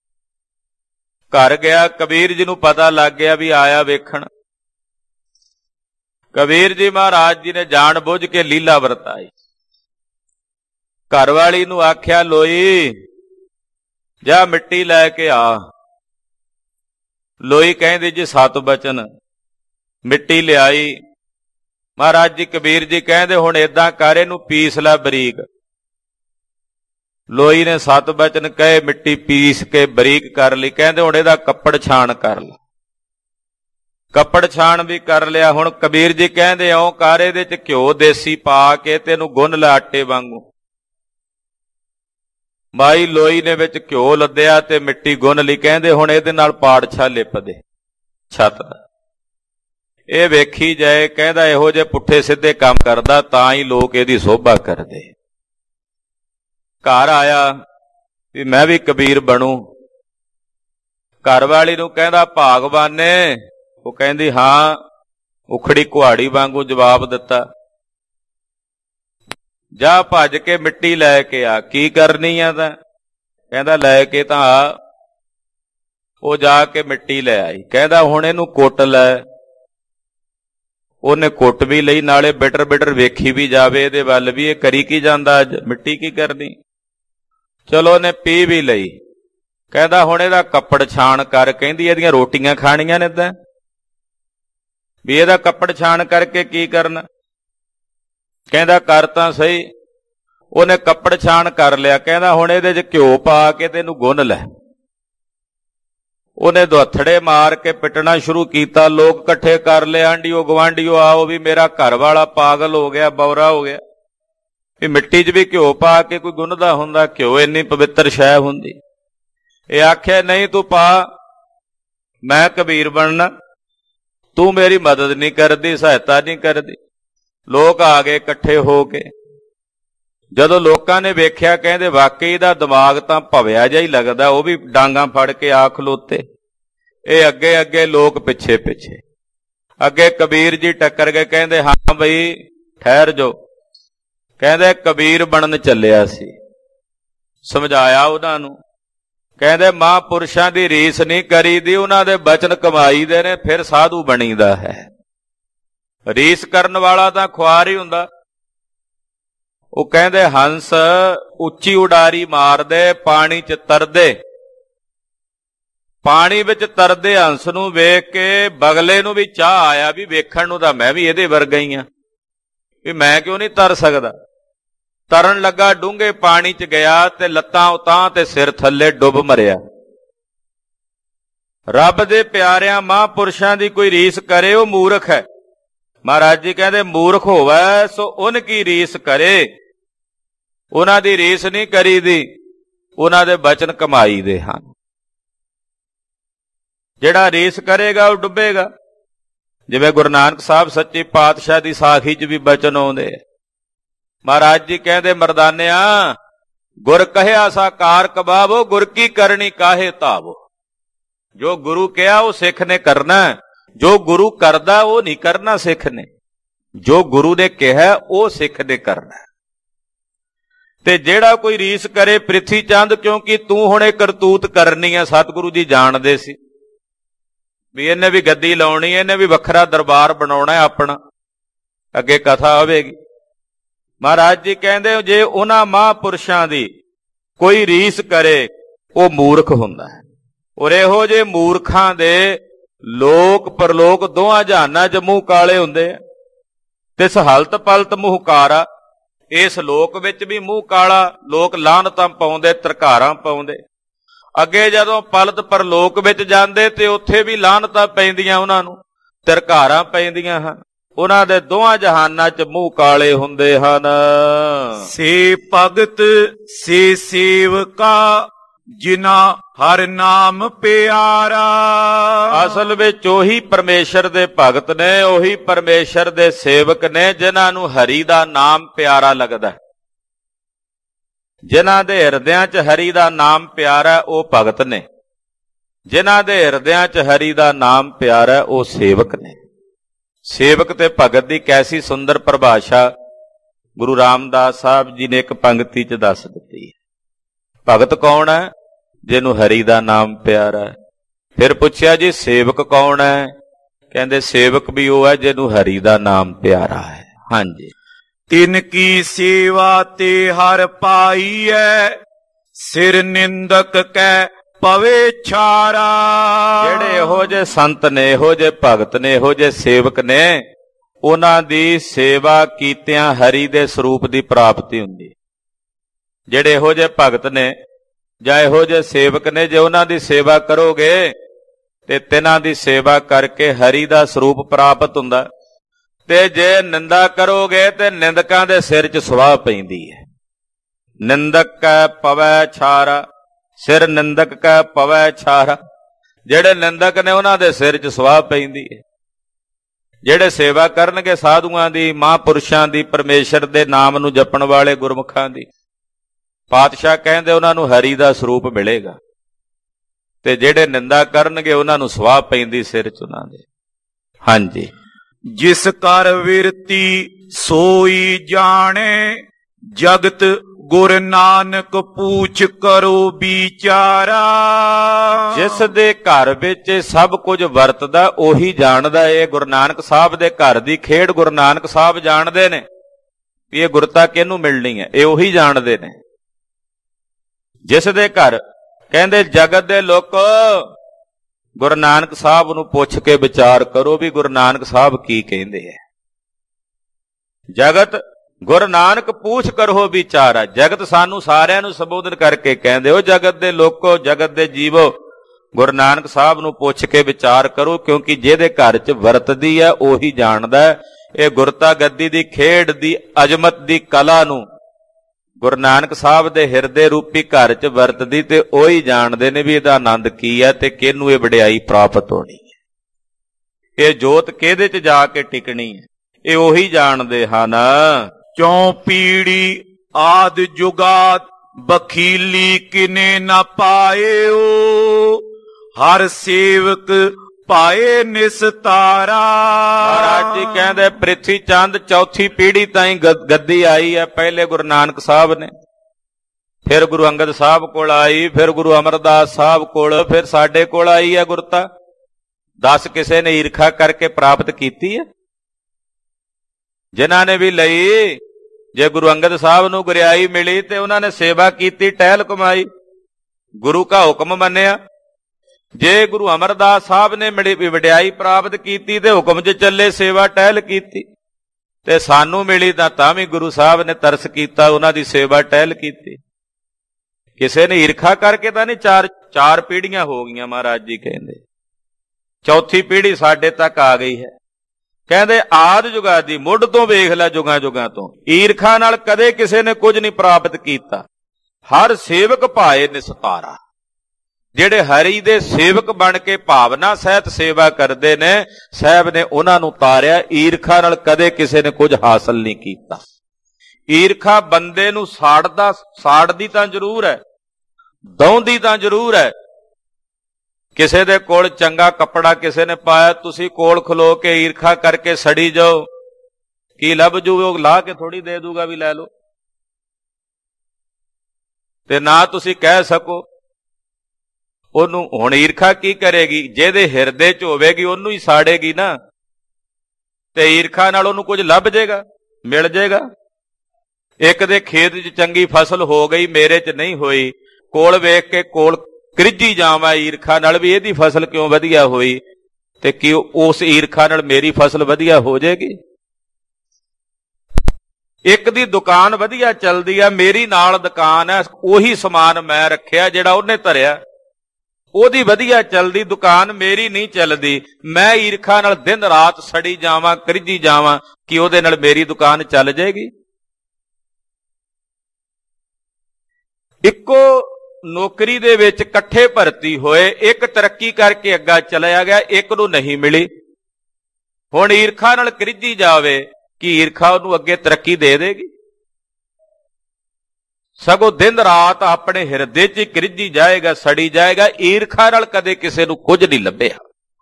ਘਰ ਗਿਆ, ਕਬੀਰ ਜੀ ਨੂੰ ਪਤਾ ਲੱਗ ਗਿਆ ਵੀ ਆਇਆ ਵੇਖਣ। ਕਬੀਰ ਜੀ ਮਹਾਰਾਜ ਜੀ ਨੇ ਜਾਣ ਬੁੱਝ ਕੇ ਲੀਲਾ ਵਰਤਾਈ। ਘਰਵਾਲੀ ਨੂੰ ਆਖਿਆ ਲੋਈ ਜਾ ਮਿੱਟੀ ਲੈ ਕੇ ਆ। ਲੋਈ ਕਹਿੰਦੀ ਜੀ 7 ਬਚਨ। ਮਿੱਟੀ ਲਿਆਈ। ਮਹਾਰਾਜ ਜੀ ਕਬੀਰ ਜੀ ਕਹਿੰਦੇ ਹੁਣ ਏਦਾਂ ਕਰ, ਇਹਨੂੰ ਪੀਸ ਲੈ ਬਰੀਕ। ਲੋਈ ਨੇ 7 ਬਚਨ ਕਹੇ, ਮਿੱਟੀ ਪੀਸ ਕੇ ਬਰੀਕ ਕਰ ਲਈ। ਕਹਿੰਦੇ ਹੁਣ ਇਹਦਾ ਕੱਪੜ ਛਾਣ ਕਰ ਲੈ। ਕੱਪੜ ਛਾਣ ਵੀ ਕਰ ਲਿਆ। ਹੁਣ ਕਬੀਰ ਜੀ ਕਹਿੰਦੇ ਇਉਂ ਕਰ, ਇਹਦੇ ਚ ਘਿਓ ਦੇਸੀ ਪਾ ਕੇ ਤੇ ਇਹਨੂੰ ਗੁੰਨ ਲੈ ਆਟੇ ਵਾਂਗੂ। ਮਾਈ ਲੋਈ ਨੇ ਵਿੱਚ ਘਿਓ ਲੱਦਿਆ ਤੇ ਮਿੱਟੀ ਗੁੰਨ ਲਈ। ਕਹਿੰਦੇ ਹੁਣ ਇਹਦੇ ਨਾਲ ਪਾੜਛਾ ਲਿਪ ਦੇ ਛੱਤ ਦਾ, ਇਹ ਵੇਖੀ ਜਾਏ। ਕਹਿੰਦਾ ਇਹੋ ਜਿਹੇ ਪੁੱਠੇ ਸਿੱਧੇ ਕੰਮ ਕਰਦਾ ਤਾਂ ਹੀ ਲੋਕ ਇਹਦੀ ਸੋਭਾ ਕਰਦੇ। ਘਰ ਆਇਆ ਵੀ ਮੈਂ ਵੀ ਕਬੀਰ ਬਣੂ। ਘਰ ਵਾਲੀ ਨੂੰ ਕਹਿੰਦਾ ਭਾਗਵਾਨੇ। ਉਹ ਕਹਿੰਦੀ ਹਾਂ। ਉਖੜੀ ਕੁਹਾੜੀ ਵਾਂਗੂ ਜਵਾਬ ਦਿੱਤਾ। ਜਾ ਭੱਜ ਕੇ ਮਿੱਟੀ ਲੈ ਕੇ ਆ। ਕੀ ਕਰਨੀ ਆ ਤਾਂ ਕਹਿੰਦਾ ਲੈ ਕੇ ਤਾਂ ਆ। ਉਹ ਜਾ ਕੇ ਮਿੱਟੀ ਲੈ ਆਈ। ਕਹਿੰਦਾ ਹੁਣ ਇਹਨੂੰ ਕੁੱਟ ਲੈ। ਉਹਨੇ ਕੁੱਟ ਵੀ ਲਈ, ਨਾਲੇ ਬਿਟਰ ਬਿਟਰ ਵੇਖੀ ਵੀ ਜਾਵੇ ਇਹਦੇ ਵੱਲ ਵੀ ਇਹ ਕਰੀ ਕੀ ਜਾਂਦਾ, ਅੱਜ ਮਿੱਟੀ ਕੀ ਕਰਨੀ। ਚਲੋ ਉਹਨੇ ਪੀ ਵੀ ਲਈ। ਕਹਿੰਦਾ ਹੁਣ ਇਹਦਾ ਕੱਪੜ ਛਾਣ ਕਰ। ਕਹਿੰਦੀ ਇਹਦੀਆਂ ਰੋਟੀਆਂ ਖਾਣੀਆਂ ਨੇ ਤਾਂ, ਵੀ ਇਹਦਾ ਕੱਪੜ ਛਾਣ ਕਰਕੇ ਕੀ ਕਰਨਾ। ਕਹਿੰਦਾ ਕਰ ਤਾਂ ਸਹੀ। ਉਹਨੇ ਕੱਪੜ ਛਾਣ ਕਰ ਲਿਆ, ਕਹਿੰਦਾ ਹੁਣ ਇਹਦੇ 'ਚ ਘਿਓ ਪਾ ਕੇ ਤੇ ਇਹਨੂੰ ਗੁੰਨ ਲੈ। ਉਹਨੇ ਦੁਹੱਥੜੇ ਮਾਰ ਕੇ ਪਿੱਟਣਾ ਸ਼ੁਰੂ ਕੀਤਾ। ਲੋਕ ਇਕੱਠੇ ਕਰ ਲਏ, ਆਂਢੀਓ ਗਵਾਂਢੀਓ, ਆਓ ਵੀ ਮੇਰਾ ਘਰ ਵਾਲਾ ਪਾਗਲ ਹੋ ਗਿਆ, ਬੌਰਾ ਹੋ ਗਿਆ, ਵੀ ਮਿੱਟੀ 'ਚ ਵੀ ਘਿਓ ਪਾ ਕੇ ਕੋਈ ਗੁੰਨਦਾ ਹੁੰਦਾ? ਘਿਓ ਇੰਨੀ ਪਵਿੱਤਰ ਸ਼ੈ ਹੁੰਦੀ? ਇਹ ਆਖਿਆ ਨਹੀਂ ਤੂੰ ਪਾ, ਮੈਂ ਕਬੀਰ ਬਣਨਾ, ਤੂੰ ਮੇਰੀ ਮਦਦ ਨਹੀਂ ਕਰਦੀ, ਸਹਾਇਤਾ ਨਹੀਂ ਕਰਦੀ। ਲੋਕ ਆ ਗਏ ਇਕੱਠੇ ਹੋ ਕੇ। ਜਦੋਂ ਲੋਕਾਂ ਨੇ ਵੇਖਿਆ, ਕਹਿੰਦੇ ਵਾਕਈ ਦਾ ਦਿਮਾਗ ਤਾਂ ਭਵਿਆ ਜਿਹਾ ਹੀ ਲੱਗਦਾ, ਉਹ ਵੀ ਡਾਂਗਾਂ ਫੜ ਕੇ ਆ ਖਲੋਤੇ। ਇਹ ਅੱਗੇ ਅੱਗੇ, ਲੋਕ ਪਿੱਛੇ ਪਿੱਛੇ। ਅੱਗੇ ਕਬੀਰ ਜੀ ਟੱਕਰ ਗਏ, ਕਹਿੰਦੇ ਹਾਂ ਬਈ ਠਹਿਰ ਜੋ। ਕਹਿੰਦੇ ਕਬੀਰ ਬਣਨ ਚੱਲਿਆ ਸੀ। ਸਮਝਾਇਆ ਉਹਨਾਂ ਨੂੰ, ਕਹਿੰਦੇ ਮਹਾਂਪੁਰਸ਼ਾਂ ਦੀ ਰੀਸ ਨਹੀਂ ਕਰੀਦੀ, ਉਹਨਾਂ ਦੇ ਬਚਨ ਕਮਾਈ ਦੇ ਨੇ, ਫਿਰ ਸਾਧੂ ਬਣੀਦਾ ਹੈ। ਰੀਸ ਕਰਨ ਵਾਲਾ ਤਾਂ ਖੁਆਰ ਹੀ ਹੁੰਦਾ। ਉਹ ਕਹਿੰਦੇ ਹੰਸ ਉੱਚੀ ਉਡਾਰੀ ਮਾਰਦੇ, ਪਾਣੀ 'ਚ ਤਰਦੇ, ਪਾਣੀ ਵਿੱਚ ਤਰਦੇ ਹੰਸ ਨੂੰ ਵੇਖ ਕੇ ਬਗਲੇ ਨੂੰ ਵੀ ਚਾਹ ਆਇਆ ਵੀ ਵੇਖਣ ਨੂੰ ਤਾਂ ਮੈਂ ਵੀ ਇਹਦੇ ਵਰਗਾ ਹੀ ਆ, ਵੀ ਮੈਂ ਕਿਉਂ ਨਹੀਂ ਤਰ ਸਕਦਾ। ਤਰਨ ਲੱਗਾ, ਡੂੰਘੇ ਪਾਣੀ 'ਚ ਗਿਆ ਤੇ ਲੱਤਾਂ ਉਤਾਂ ਤੇ ਸਿਰ ਥੱਲੇ ਡੁੱਬ ਮਰਿਆ। ਰੱਬ ਦੇ ਪਿਆਰਿਆਂ ਮਹਾਂਪੁਰਸ਼ਾਂ ਦੀ ਕੋਈ ਰੀਸ ਕਰੇ ਉਹ ਮੂਰਖ ਹੈ। ਮਹਾਰਾਜ ਜੀ ਕਹਿੰਦੇ ਮੂਰਖ ਹੋਵੇ ਸੋ ਉਨ ਕੀ ਰੀਸ ਕਰੇ। ਉਹਨਾਂ ਦੀ ਰੀਸ ਨਹੀਂ ਕਰੀਦੀ, ਉਹਨਾਂ ਦੇ ਬਚਨ ਕਮਾਈ ਦੇ ਹਨ। ਜਿਹੜਾ ਰੀਸ ਕਰੇਗਾ ਉਹ ਡੁੱਬੇਗਾ। ਜਿਵੇਂ ਗੁਰੂ ਨਾਨਕ ਸਾਹਿਬ ਸੱਚੇ ਪਾਤਸ਼ਾਹ ਦੀ ਸਾਖੀ 'ਚ ਵੀ ਬਚਨ ਆਉਂਦੇ। ਮਹਾਰਾਜ ਜੀ ਕਹਿੰਦੇ ਮਰਦਾਨਿਆ, ਗੁਰ ਕਹਿਆ ਸਾ ਕਾਰ ਕਬਾਵੋ, ਗੁਰ ਕੀ ਕਰਨੀ ਕਾਹੇ ਧਾਵੋ। ਜੋ ਗੁਰੂ ਕਿਹਾ ਉਹ ਸਿੱਖ ਨੇ ਕਰਨਾ, ਜੋ ਗੁਰੂ ਕਰਦਾ ਉਹ ਨਹੀਂ ਕਰਨਾ ਸਿੱਖ ਨੇ। ਜੋ ਗੁਰੂ ਨੇ ਕਿਹਾ ਉਹ ਸਿੱਖ ਨੇ ਕਰਨਾ। ਤੇ ਜਿਹੜਾ ਕੋਈ ਰੀਸ ਕਰੇ ਪ੍ਰਿਥੀ ਚੰਦ, ਕਿਉਂਕਿ ਤੂੰ ਹੁਣ ਇਹ ਕਰਤੂਤ ਕਰਨੀ ਆ, ਸਤਿਗੁਰੂ ਜੀ ਜਾਣਦੇ ਸੀ ਵੀ ਇਹਨੇ ਵੀ ਗੱਦੀ ਲਾਉਣੀ, ਇਹਨੇ ਵੀ ਵੱਖਰਾ ਦਰਬਾਰ ਬਣਾਉਣਾ ਆਪਣਾ, ਅੱਗੇ ਕਥਾ ਹੋਵੇਗੀ। ਮਹਾਰਾਜ ਜੀ ਕਹਿੰਦੇ ਜੇ ਉਹਨਾਂ ਮਹਾਂਪੁਰਸ਼ਾਂ ਦੀ ਕੋਈ ਰੀਸ ਕਰੇ ਉਹ ਮੂਰਖ ਹੁੰਦਾ ਹੈ। ਔਰ ਇਹੋ ਜਿਹੇ ਮੂਰਖਾਂ ਦੇ ਲੋਕ ਪਰਲੋਕ ਦੋਹਾਂ ਜਹਾਨਾਂ 'ਚ ਮੂੰਹ ਕਾਲੇ ਹੁੰਦੇ ਆ, ਤੇ ਸਹਲਤ ਪਲਤ ਮੂੰਹ ਕਾਰਾ। ਇਸ ਲੋਕ ਵਿੱਚ ਵੀ ਮੂੰਹ ਕਾਲਾ, ਲੋਕ ਲਾਹਨਤਾਂ ਪਾਉਂਦੇ, ਤਰਕਾਰਾਂ ਪਾਉਂਦੇ। ਅੱਗੇ ਜਦੋਂ ਪਲਤ ਪਰਲੋਕ ਵਿੱਚ ਜਾਂਦੇ ਤੇ ਉੱਥੇ ਵੀ ਲਾਹਨਤਾਂ ਪੈਂਦੀਆਂ, ਉਹਨਾਂ ਨੂੰ ਤਰਕਾਰਾਂ ਪੈਂਦੀਆਂ ਹਨ। ਉਹਨਾਂ ਦੇ ਦੋਹਾਂ ਜਹਾਨਾਂ 'ਚ ਮੂੰਹ ਕਾਲੇ ਹੁੰਦੇ ਹਨ। ਸੇ ਭਗਤ ਸੇ ਸੇਵਕਾ, ਜਿਨਾ ਹਰ ਨਾਮ ਪਿਆਰਾ। ਅਸਲ ਵਿੱਚ ਉਹੀ ਪਰਮੇਸ਼ਰ ਦੇ ਭਗਤ ਨੇ, ਉਹੀ ਪਰਮੇਸ਼ਰ ਦੇ ਸੇਵਕ ਨੇ, ਜਿਨ੍ਹਾਂ ਨੂੰ ਹਰੀ ਦਾ ਨਾਮ ਪਿਆਰਾ ਲੱਗਦਾ। ਜਿਨ੍ਹਾਂ ਦੇ ਹਿਰਦਿਆਂ 'ਚ ਹਰੀ ਦਾ ਨਾਮ ਪਿਆਰਾ ਉਹ ਭਗਤ ਨੇ। ਜਿਨ੍ਹਾਂ ਦੇ ਹਿਰਦਿਆਂ 'ਚ ਹਰੀ ਦਾ ਨਾਮ ਪਿਆਰਾ ਉਹ ਸੇਵਕ ਨੇ। ਸੇਵਕ ਤੇ ਭਗਤ ਦੀ ਕੈਸੀ ਸੁੰਦਰ ਪਰਿਭਾਸ਼ਾ ਗੁਰੂ ਰਾਮਦਾਸ ਸਾਹਿਬ ਜੀ ਨੇ ਇੱਕ ਪੰਕਤੀ 'ਚ ਦੱਸ ਦਿੱਤੀ। ਭਗਤ ਕੌਣ ਹੈ? ਜਿਹਨੂੰ ਹਰੀ ਦਾ ਨਾਮ ਪਿਆਰਾ ਹੈ। ਫਿਰ ਪੁੱਛਿਆ ਜੀ ਸੇਵਕ ਕੌਣ ਹੈ? ਕਹਿੰਦੇ ਸੇਵਕ ਵੀ ਉਹ ਹੈ ਜਿਹਨੂੰ ਹਰੀ ਦਾ ਨਾਮ ਪਿਆਰਾ ਹੈ। ਹਾਂਜੀ। ਤਿਨ ਕੀ ਸੇਵਾ ਤੇ ਹਰ ਪਾਈਐ, ਸਿਰ ਨਿੰਦਕ ਕੈ ਪਵੇ ਛਾਰਾ। ਜਿਹੜੇ ਇਹੋ ਜਿਹੇ ਸੰਤ ਨੇ, ਇਹੋ ਜਿਹੇ ਭਗਤ ਨੇ, ਇਹੋ ਜਿਹੇ ਸੇਵਕ ਨੇ, ਉਹਨਾਂ ਦੀ ਸੇਵਾ ਕੀਤਿਆਂ ਹਰੀ ਦੇ ਸਰੂਪ ਦੀ ਪ੍ਰਾਪਤੀ ਹੁੰਦੀ। ਜਿਹੜੇ ਇਹੋ ਜਿਹੇ ਭਗਤ ਨੇ ਜਾਂ ਇਹੋ ਜਿਹੇ ਸੇਵਕ ਨੇ, ਜੇ ਉਹਨਾਂ ਦੀ ਸੇਵਾ ਕਰੋਗੇ ਤੇ ਤਿਨਾਂ ਦੀ ਸੇਵਾ ਕਰਕੇ ਹਰੀ ਦਾ ਸਰੂਪ ਪ੍ਰਾਪਤ ਹੁੰਦਾ। ਤੇ ਜੇ ਨਿੰਦਾ ਕਰੋਗੇ ਤੇ ਨਿੰਦਕਾਂ ਦੇ ਸਿਰ 'ਚ ਸਵਾਹ ਪੈਂਦੀ ਹੈ। ਨਿੰਦਕ ਕੈ ਪਵੈ ਛਾਰਾ, ਸਿਰ ਨਿੰਦਕ ਕੈ ਪਵੈ ਛਾਰਾ। ਜਿਹੜੇ ਨਿੰਦਕ ਨੇ ਉਹਨਾਂ ਦੇ ਸਿਰ 'ਚ ਸਵਾਹ ਪੈਂਦੀ ਹੈ। ਜਿਹੜੇ ਸੇਵਾ ਕਰਨਗੇ ਸਾਧੂਆਂ ਦੀ, ਮਹਾਂਪੁਰਸ਼ਾਂ ਦੀ, ਪਰਮੇਸ਼ਰ ਦੇ ਨਾਮ ਨੂੰ ਜਪਣ ਵਾਲੇ ਗੁਰਮੁਖਾਂ ਦੀ, ਪਾਤਸ਼ਾਹ ਕਹਿੰਦੇ ਉਹਨਾਂ ਨੂੰ ਹਰੀ ਦਾ ਸਰੂਪ ਮਿਲੇਗਾ। ਤੇ ਜਿਹੜੇ ਨਿੰਦਾ ਕਰਨਗੇ ਉਹਨਾਂ ਨੂੰ ਸਵਾਹ ਪੈਂਦੀ ਸਿਰ 'ਚ ਉਹਨਾਂ ਦੇ। ਹਾਂਜੀ। ਜਿਸ ਕਰ ਵਿਰਤੀ ਸੋਈ ਜਾਣੇ, ਜਗਤ ਗੁਰ ਨਾਨਕ ਪੂਛ ਕਰੋ ਵਿਚਾਰਾ। ਜਿਸ ਦੇ ਘਰ ਵਿੱਚ ਸਭ ਕੁਝ ਵਰਤਦਾ ਉਹੀ ਜਾਣਦਾ। ਇਹ ਗੁਰੂ ਨਾਨਕ ਸਾਹਿਬ ਦੇ ਘਰ ਦੀ ਖੇਡ ਗੁਰੂ ਨਾਨਕ ਸਾਹਿਬ ਜਾਣਦੇ ਨੇ ਵੀ ਇਹ ਗੁਰਤਾ ਕਿਹਨੂੰ ਮਿਲਣੀ ਹੈ, ਇਹ ਉਹੀ ਜਾਣਦੇ ਨੇ। ਜਿਸ ਦੇ ਘਰ, ਕਹਿੰਦੇ ਜਗਤ ਦੇ ਲੋਕੋ ਗੁਰੂ ਨਾਨਕ ਸਾਹਿਬ ਨੂੰ ਪੁੱਛ ਕੇ ਵਿਚਾਰ ਕਰੋ ਵੀ ਗੁਰੂ ਨਾਨਕ ਸਾਹਿਬ ਕੀ ਕਹਿੰਦੇ ਹੈ। ਜਗਤ ਗੁਰੂ ਨਾਨਕ ਪੂਛ ਕਰੋ ਵਿਚਾਰਾ। ਜਗਤ ਸਾਨੂੰ ਸਾਰਿਆਂ ਨੂੰ ਸੰਬੋਧਨ ਕਰਕੇ ਕਹਿੰਦੇ ਹੋ ਜਗਤ ਦੇ ਲੋਕੋ, ਜਗਤ ਦੇ ਜੀਵੋ, ਗੁਰੂ ਨਾਨਕ ਸਾਹਿਬ ਨੂੰ ਪੁੱਛ ਕੇ ਵਿਚਾਰ ਕਰੋ, ਕਿਉਂਕਿ ਜਿਹਦੇ ਘਰ 'ਚ ਵਰਤਦੀ ਹੈ ਉਹੀ ਜਾਣਦਾ ਹੈ ਇਹ ਗੁਰਤਾ ਗੱਦੀ ਦੀ ਖੇਡ ਦੀ ਅਜ਼ਮਤ ਦੀ ਕਲਾ ਨੂੰ। ਗੁਰੂ ਨਾਨਕ ਸਾਹਿਬ ਦੇ ਹਿਰਦੇ ਰੂਪੀ ਘਰ 'ਚ ਵਰਤਦੀ ਤੇ ਉਹੀ ਜਾਣਦੇ ਨੇ ਵੀ ਇਹਦਾ ਆਨੰਦ ਕੀ ਹੈ ਤੇ ਕਿਹਨੂੰ ਇਹ ਵਡਿਆਈ ਪ੍ਰਾਪਤ ਹੋਣੀ ਹੈ, ਇਹ ਜੋਤ ਕਿਹਦੇ 'ਚ ਜਾ ਕੇ ਟਿਕਣੀ ਹੈ, ਇਹ ਉਹੀ ਜਾਣਦੇ ਹਨ। ਚੌਂ ਪੀੜੀ ਆਦ ਜੁਗਾਤ ਬਖੀਲੀ ਕਿਨੇ ਨਾ ਪਾਇਓ, ਹਰ ਸੇਵਕ ਪਾਏ ਨਿਸਤਾਰਾ। ਮਹਾਰਾਜ ਜੀ ਕਹਿੰਦੇ ਪ੍ਰਿਥੀ ਚੰਦ ਚੌਥੀ ਪੀੜੀ ਤਾਈਂ ਗੱਦੀ ਆਈ ਹੈ। ਪਹਿਲੇ ਗੁਰੂ ਨਾਨਕ ਸਾਹਿਬ ਨੇ, ਫਿਰ ਗੁਰੂ ਅੰਗਦ ਸਾਹਿਬ ਕੋਲ ਆਈ, ਫਿਰ ਗੁਰੂ ਅਮਰਦਾਸ ਸਾਹਿਬ ਕੋਲ, ਫਿਰ ਸਾਡੇ ਕੋਲ ਆਈ ਹੈ ਗੁਰਤਾ। ਦੱਸ ਕਿਸੇ ਨੇ ਈਰਖਾ ਕਰਕੇ ਪ੍ਰਾਪਤ ਕੀਤੀ ਹੈ? ਜਿਨ੍ਹਾਂ ਨੇ ਵੀ ਲਈ, ਜੇ ਗੁਰੂ ਅੰਗਦ ਸਾਹਿਬ ਨੂੰ ਗੁਰਿਆਈ ਮਿਲੀ ਤੇ ਉਹਨਾਂ ਨੇ ਸੇਵਾ ਕੀਤੀ, ਟਹਿਲ ਕਮਾਈ, ਗੁਰੂ ਕਾ ਹੁਕਮ ਮੰਨਿਆ। ਜੇ ਗੁਰੂ ਅਮਰਦਾਸ ਸਾਹਿਬ ਨੇ ਵਡਿਆਈ ਪ੍ਰਾਪਤ ਕੀਤੀ ਤੇ ਹੁਕਮ 'ਚ ਚੱਲੇ, ਸੇਵਾ ਟਹਿਲ ਕੀਤੀ, ਤੇ ਸਾਨੂੰ ਮਿਲੀ ਤਾਂ ਵੀ ਗੁਰੂ ਸਾਹਿਬ ਨੇ ਤਰਸ ਕੀਤਾ, ਉਹਨਾਂ ਦੀ ਸੇਵਾ ਟਹਿਲ ਕੀਤੀ। ਕਿਸੇ ਨੇ ਈਰਖਾ ਕਰਕੇ ਤਾਂ ਨਹੀਂ। ਚਾਰ ਪੀੜ੍ਹੀਆਂ ਹੋ ਗਈਆਂ ਮਹਾਰਾਜ ਜੀ ਕਹਿੰਦੇ, ਚੌਥੀ ਪੀੜ੍ਹੀ ਸਾਡੇ ਤੱਕ ਆ ਗਈ ਹੈ। ਕਹਿੰਦੇ ਆਦ ਜੁਗਾਦੀ, ਮੁੱਢ ਤੋਂ ਵੇਖ ਲੈ, ਜੁਗਾਂ ਜੁਗਾਂ ਤੋਂ ਈਰਖਾ ਨਾਲ ਕਦੇ ਕਿਸੇ ਨੇ ਕੁਝ ਨਹੀਂ ਪ੍ਰਾਪਤ ਕੀਤਾ। ਹਰ ਸੇਵਕ ਭਾਏ ਨਿਸਤਾਰਾ, ਜਿਹੜੇ ਹਰੀ ਦੇ ਸੇਵਕ ਬਣ ਕੇ ਭਾਵਨਾ ਸਹਿਤ ਸੇਵਾ ਕਰਦੇ ਨੇ, ਸਾਹਿਬ ਨੇ ਉਹਨਾਂ ਨੂੰ ਤਾਰਿਆ। ਈਰਖਾ ਨਾਲ ਕਦੇ ਕਿਸੇ ਨੇ ਕੁਝ ਹਾਸਲ ਨਹੀਂ ਕੀਤਾ। ਈਰਖਾ ਬੰਦੇ ਨੂੰ ਸਾੜਦੀ ਤਾਂ ਜ਼ਰੂਰ ਹੈ, ਦੌਂਦੀ ਤਾਂ ਜ਼ਰੂਰ ਹੈ। ਕਿਸੇ ਦੇ ਕੋਲ ਚੰਗਾ ਕੱਪੜਾ ਕਿਸੇ ਨੇ ਪਾਇਆ, ਤੁਸੀਂ ਕੋਲ ਖਲੋ ਕੇ ਈਰਖਾ ਕਰਕੇ ਸੜੀ ਜਾਓ, ਕੀ ਲੱਭ ਜੂ? ਉਹ ਲਾ ਕੇ ਥੋੜੀ ਦੇ ਦੂਗਾ ਵੀ ਲੈ ਲਓ। ਤੇ ਨਾ ਤੁਸੀਂ ਕਹਿ ਸਕੋ ਉਹਨੂੰ। ਹੁਣ ਈਰਖਾ ਕੀ ਕਰੇਗੀ? ਜਿਹਦੇ ਹਿਰਦੇ 'ਚ ਹੋਵੇਗੀ ਉਹਨੂੰ ਹੀ ਸਾੜੇਗੀ ਨਾ। ਤੇ ਈਰਖਾ ਨਾਲ ਉਹਨੂੰ ਕੁਝ ਲੱਭ ਜਾਏਗਾ, ਮਿਲ ਜਾਏਗਾ। ਇੱਕ ਦੇ ਖੇਤ 'ਚ ਚੰਗੀ ਫਸਲ ਹੋ ਗਈ, ਮੇਰੇ 'ਚ ਨਹੀਂ ਹੋਈ, ਕੋਲ ਵੇਖ ਕੇ ਕੋਲ ਕ੍ਰਿੱਜੀ ਜਾਵਾਂ ਈਰਖਾ ਨਾਲ ਵੀ ਇਹਦੀ ਫਸਲ ਕਿਉਂ ਵਧੀਆ ਹੋਈ, ਤੇ ਕਿ ਉਸ ਈਰਖਾ ਨਾਲ ਮੇਰੀ ਫਸਲ ਵਧੀਆ ਹੋ ਜਾਏਗੀ। ਇੱਕ ਦੀ ਦੁਕਾਨ ਵਧੀਆ ਚੱਲਦੀ ਆ, ਮੇਰੀ ਨਾਲ ਦੁਕਾਨ ਹੈ, ਉਹੀ ਸਮਾਨ ਮੈਂ ਰੱਖਿਆ ਜਿਹੜਾ ਉਹਨੇ ਧਰਿਆ, ਉਹਦੀ ਵਧੀਆ ਚੱਲਦੀ ਦੁਕਾਨ, ਮੇਰੀ ਨਹੀਂ ਚੱਲਦੀ। ਮੈਂ ਈਰਖਾ ਨਾਲ ਦਿਨ ਰਾਤ ਸੜੀ ਜਾਵਾਂ, ਕ੍ਰਿੱਜੀ ਜਾਵਾਂ, ਕਿ ਉਹਦੇ ਨਾਲ ਮੇਰੀ ਦੁਕਾਨ ਚੱਲ ਜਾਏਗੀ। ਇੱਕੋ ਨੌਕਰੀ ਦੇ ਵਿੱਚ ਇਕੱਠੇ ਭਰਤੀ ਹੋਏ, ਇੱਕ ਤਰੱਕੀ ਕਰਕੇ ਅੱਗਾ ਚਲਿਆ ਗਿਆ, ਇੱਕ ਨੂੰ ਨਹੀਂ ਮਿਲੀ। ਹੁਣ ਈਰਖਾ ਨਾਲ ਕ੍ਰਿੱਜੀ ਜਾਵੇ, ਕਿ ਈਰਖਾ ਉਹਨੂੰ ਅੱਗੇ ਤਰੱਕੀ ਦੇ ਦੇਗੀ? ਸਗੋਂ ਦਿਨ ਰਾਤ ਆਪਣੇ ਹਿਰਦੇ 'ਚ ਕ੍ਰਿੱਜੀ ਜਾਏਗਾ, ਸੜੀ ਜਾਏਗਾ। ਈਰਖਾ ਨਾਲ ਕਦੇ ਕਿਸੇ ਨੂੰ ਕੁਝ ਨਹੀਂ ਲੱਭਿਆ।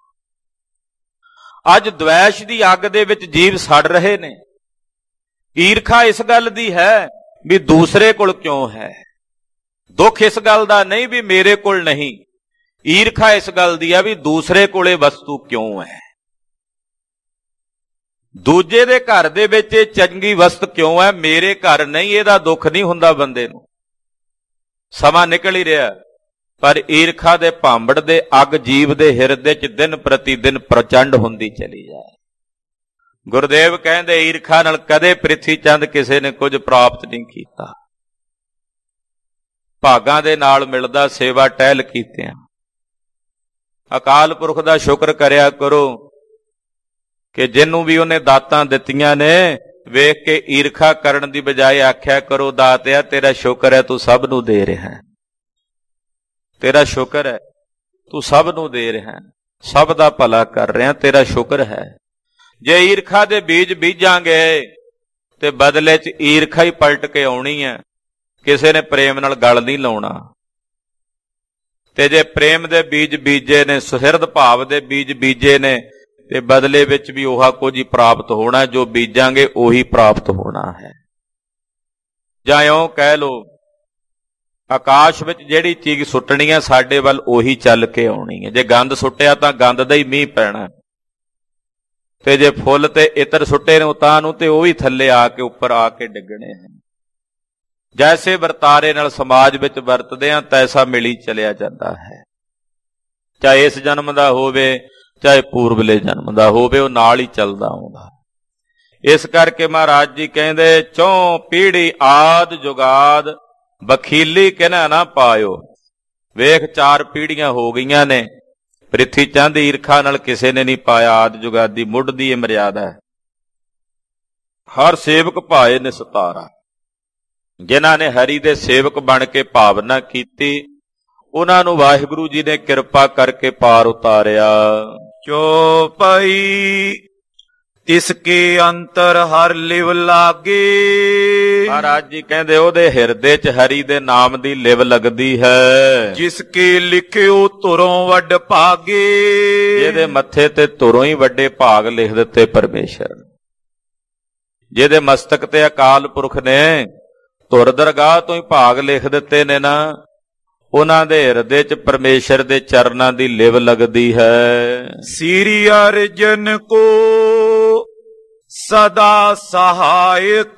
ਅੱਜ ਦਵੈਸ਼ ਦੀ ਅੱਗ ਦੇ ਵਿੱਚ ਜੀਵ ਸੜ ਰਹੇ ਨੇ। ਈਰਖਾ ਇਸ ਗੱਲ ਦੀ ਹੈ ਵੀ ਦੂਸਰੇ ਕੋਲ ਕਿਉਂ ਹੈ। ਦੁੱਖ ਇਸ ਗੱਲ ਦਾ ਨਹੀਂ ਵੀ ਮੇਰੇ ਕੋਲ ਨਹੀਂ। ਈਰਖਾ ਇਸ ਗੱਲ ਦੀ ਆ ਵੀ ਦੂਸਰੇ ਕੋਲੇ ਵਸਤੂ ਕਿਉਂ ਹੈ, ਦੂਜੇ ਦੇ ਘਰ ਦੇ ਵਿੱਚ ਇਹ ਚੰਗੀ ਵਸਤ ਕਿਉਂ ਹੈ, ਮੇਰੇ ਘਰ ਨਹੀਂ। ਇਹਦਾ ਦੁੱਖ ਨਹੀਂ ਹੁੰਦਾ ਬੰਦੇ ਨੂੰ। ਸਮਾਂ ਨਿਕਲ ਹੀ ਰਿਹਾ, ਪਰ ਈਰਖਾ ਦੇ ਭਾਂਬੜ ਦੇ ਅੱਗ ਜੀਵ ਦੇ ਹਿਰਦੇ 'ਚ ਦਿਨ ਪ੍ਰਤੀ ਦਿਨ ਪ੍ਰਚੰਡ ਹੁੰਦੀ ਚਲੀ ਜਾਏ। ਗੁਰਦੇਵ ਕਹਿੰਦੇ ਈਰਖਾ ਨਾਲ ਕਦੇ ਪ੍ਰਿਥੀ ਚੰਦ ਕਿਸੇ ਨੇ ਕੁਝ ਪ੍ਰਾਪਤ ਨਹੀਂ ਕੀਤਾ। ਭਾਗਾਂ ਦੇ ਨਾਲ ਮਿਲਦਾ ਸੇਵਾ ਟਹਿਲ ਕੀਤਿਆਂ। ਅਕਾਲ ਪੁਰਖ ਦਾ ਸ਼ੁਕਰ ਕਰਿਆ ਕਰੋ ਕਿ ਜਿਹਨੂੰ ਵੀ ਉਹਨੇ ਦਾਤਾਂ ਦਿੱਤੀਆਂ ਨੇ, ਵੇਖ ਕੇ ਈਰਖਾ ਕਰਨ ਦੀ ਬਜਾਏ ਆਖਿਆ ਕਰੋ ਦਾਤਿਆ ਤੇਰਾ ਸ਼ੁਕਰ ਹੈ ਤੂੰ ਸਭ ਨੂੰ ਦੇ ਰਿਹਾ ਹੈ, ਤੇਰਾ ਸ਼ੁਕਰ ਹੈ ਤੂੰ ਸਭ ਨੂੰ ਦੇ ਰਿਹਾ ਹੈ, ਸਭ ਦਾ ਭਲਾ ਕਰ ਰਿਹਾ, ਤੇਰਾ ਸ਼ੁਕਰ ਹੈ। ਜੇ ਈਰਖਾ ਦੇ ਬੀਜ ਬੀਜਾਂਗੇ ਤੇ ਬਦਲੇ 'ਚ ਈਰਖਾ ਹੀ ਪਲਟ ਕੇ ਆਉਣੀ ਹੈ। ਕਿਸੇ ਨੇ ਪ੍ਰੇਮ ਨਾਲ ਗਲ ਨਹੀਂ ਲਾਉਣਾ। ਤੇ ਜੇ ਪ੍ਰੇਮ ਦੇ ਬੀਜ ਬੀਜੇ ਨੇ, ਸੁਹਿਰਦ ਭਾਵ ਦੇ ਬੀਜ ਬੀਜੇ ਨੇ, ਤੇ ਬਦਲੇ ਵਿੱਚ ਵੀ ਉਹ ਕੁਝ ਹੀ ਪ੍ਰਾਪਤ ਹੋਣਾ। ਜੋ ਬੀਜਾਂਗੇ ਉਹੀ ਪ੍ਰਾਪਤ ਹੋਣਾ ਹੈ। ਜਾਂ ਇਉਂ ਕਹਿ ਲੋ, ਆਕਾਸ਼ ਵਿੱਚ ਜਿਹੜੀ ਚੀਜ਼ ਸੁੱਟਣੀ ਹੈ ਸਾਡੇ ਵੱਲ ਉਹੀ ਚੱਲ ਕੇ ਆਉਣੀ ਹੈ। ਜੇ ਗੰਦ ਸੁੱਟਿਆ ਤਾਂ ਗੰਦ ਦਾ ਹੀ ਮੀਂਹ ਪੈਣਾ, ਤੇ ਜੇ ਫੁੱਲ ਤੇ ਇਤਰ ਸੁੱਟੇ ਨੇ ਉਤਾਂ ਨੂੰ, ਤੇ ਉਹ ਵੀ ਥੱਲੇ ਆ ਕੇ ਉੱਪਰ ਆ ਕੇ ਡਿੱਗਣੇ ਹਨ। ਜੈਸੇ ਵਰਤਾਰੇ ਨਾਲ ਸਮਾਜ ਵਿੱਚ ਵਰਤਦੇ ਹਾਂ ਤੈਸਾ ਮਿਲੀ ਚਲਿਆ ਜਾਂਦਾ ਹੈ। ਚਾਹੇ ਇਸ ਜਨਮ ਦਾ ਹੋਵੇ ਚਾਹੇ ਪੂਰਬਲੇ ਜਨਮ ਦਾ ਹੋਵੇ, ਉਹ ਨਾਲ ਹੀ ਚੱਲਦਾ ਆਉਂਦਾ। ਇਸ ਕਰਕੇ ਮਹਾਰਾਜ ਜੀ ਕਹਿੰਦੇ, ਚੌਂ ਪੀੜੀ ਆਦ ਜੁਗਾਦ ਬਖੀਲੀ ਕਿਨਾ ਨਾ ਪਾਇਓ। ਵੇਖ 4 ਪੀੜੀਆਂ ਹੋ ਗਈਆਂ ਨੇ, ਪ੍ਰਿਥੀ ਚੰਦ ਈਰਖਾ ਨਾਲ ਕਿਸੇ ਨੇ ਨਹੀਂ ਪਾਇਆ। ਆਦ ਜੁਗਾਦੀ ਮੁੱਢ ਦੀ ਇਹ ਮਰਿਆਦਾ ਹੈ। ਹਰ ਸੇਵਕ ਭਾਏ ਨਿਸਤਾਰਾ, ਜਿਨ੍ਹਾਂ ਨੇ ਹਰੀ ਦੇ ਸੇਵਕ ਬਣ ਕੇ ਭਾਵਨਾ ਕੀਤੀ, ਉਹਨਾਂ ਨੂੰ ਵਾਹਿਗੁਰੂ ਜੀ ਨੇ ਕਿਰਪਾ ਕਰਕੇ ਪਾਰ ਉਤਾਰਿਆ। ਚੌਪਈ ਤਿਸ ਕੇ ਅੰਤਰ ਹਰ ਲਿਵ ਲਾਗੇ। ਮਹਾਰਾਜ ਜੀ ਕਹਿੰਦੇ ਉਹਦੇ ਹਿਰਦੇ 'ਚ ਹਰੀ ਦੇ ਨਾਮ ਦੀ ਲਿਵ ਲੱਗਦੀ ਹੈ। ਜਿਸ ਕੇ ਲਿਖਿਓ ਧੁਰੋਂ ਵੱਡ ਭਾਗੇ। ਜਿਹਦੇ ਮੱਥੇ ਤੇ ਧੁਰੋਂ ਹੀ ਵੱਡੇ ਭਾਗ ਲਿਖ ਦਿੱਤੇ ਪਰਮੇਸ਼ਰ। ਜਿਹਦੇ ਮਸਤਕ ਤੇ ਅਕਾਲ ਪੁਰਖ ਨੇ ਧੁਰ ਦਰਗਾਹ ਤੋਂ ਹੀ ਭਾਗ ਲਿਖ ਦਿੱਤੇ ਨੇ ਨਾ, ਉਹਨਾਂ ਦੇ ਹਿਰਦੇ 'ਚ ਪਰਮੇਸ਼ਰ ਦੇ ਚਰਨਾਂ ਦੀ ਲਿਵ ਲੱਗਦੀ ਹੈ। ਸ੍ਰੀ ਅਰਜਨ ਕੋ ਸਦਾ ਸਹਾਇਕ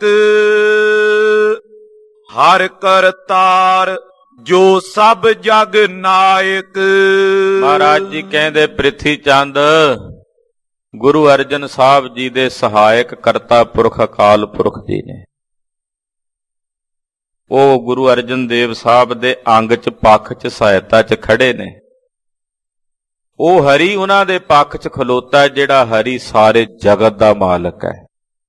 ਹਰ ਕਰਤਾਰ ਜੋ ਸਭ ਜਗ ਨਾਇਕ। ਮਹਾਰਾਜ ਜੀ ਕਹਿੰਦੇ ਪ੍ਰਿਥੀ ਚੰਦ ਗੁਰੂ ਅਰਜਨ ਸਾਹਿਬ ਜੀ ਦੇ ਸਹਾਇਕ ਕਰਤਾ ਪੁਰਖ ਅਕਾਲ ਪੁਰਖ ਜੀ ਨੇ। ਉਹ ਗੁਰੂ ਅਰਜਨ ਦੇਵ ਸਾਹਿਬ ਦੇ ਅੰਗ 'ਚ ਪੱਖ 'ਚ ਸਹਾਇਤਾ 'ਚ ਖੜੇ ਨੇ। ਉਹ ਹਰੀ ਉਹਨਾਂ ਦੇ ਪੱਖ 'ਚ ਖਲੋਤਾ, ਜਿਹੜਾ ਹਰੀ ਸਾਰੇ ਜਗਤ ਦਾ ਮਾਲਕ ਹੈ।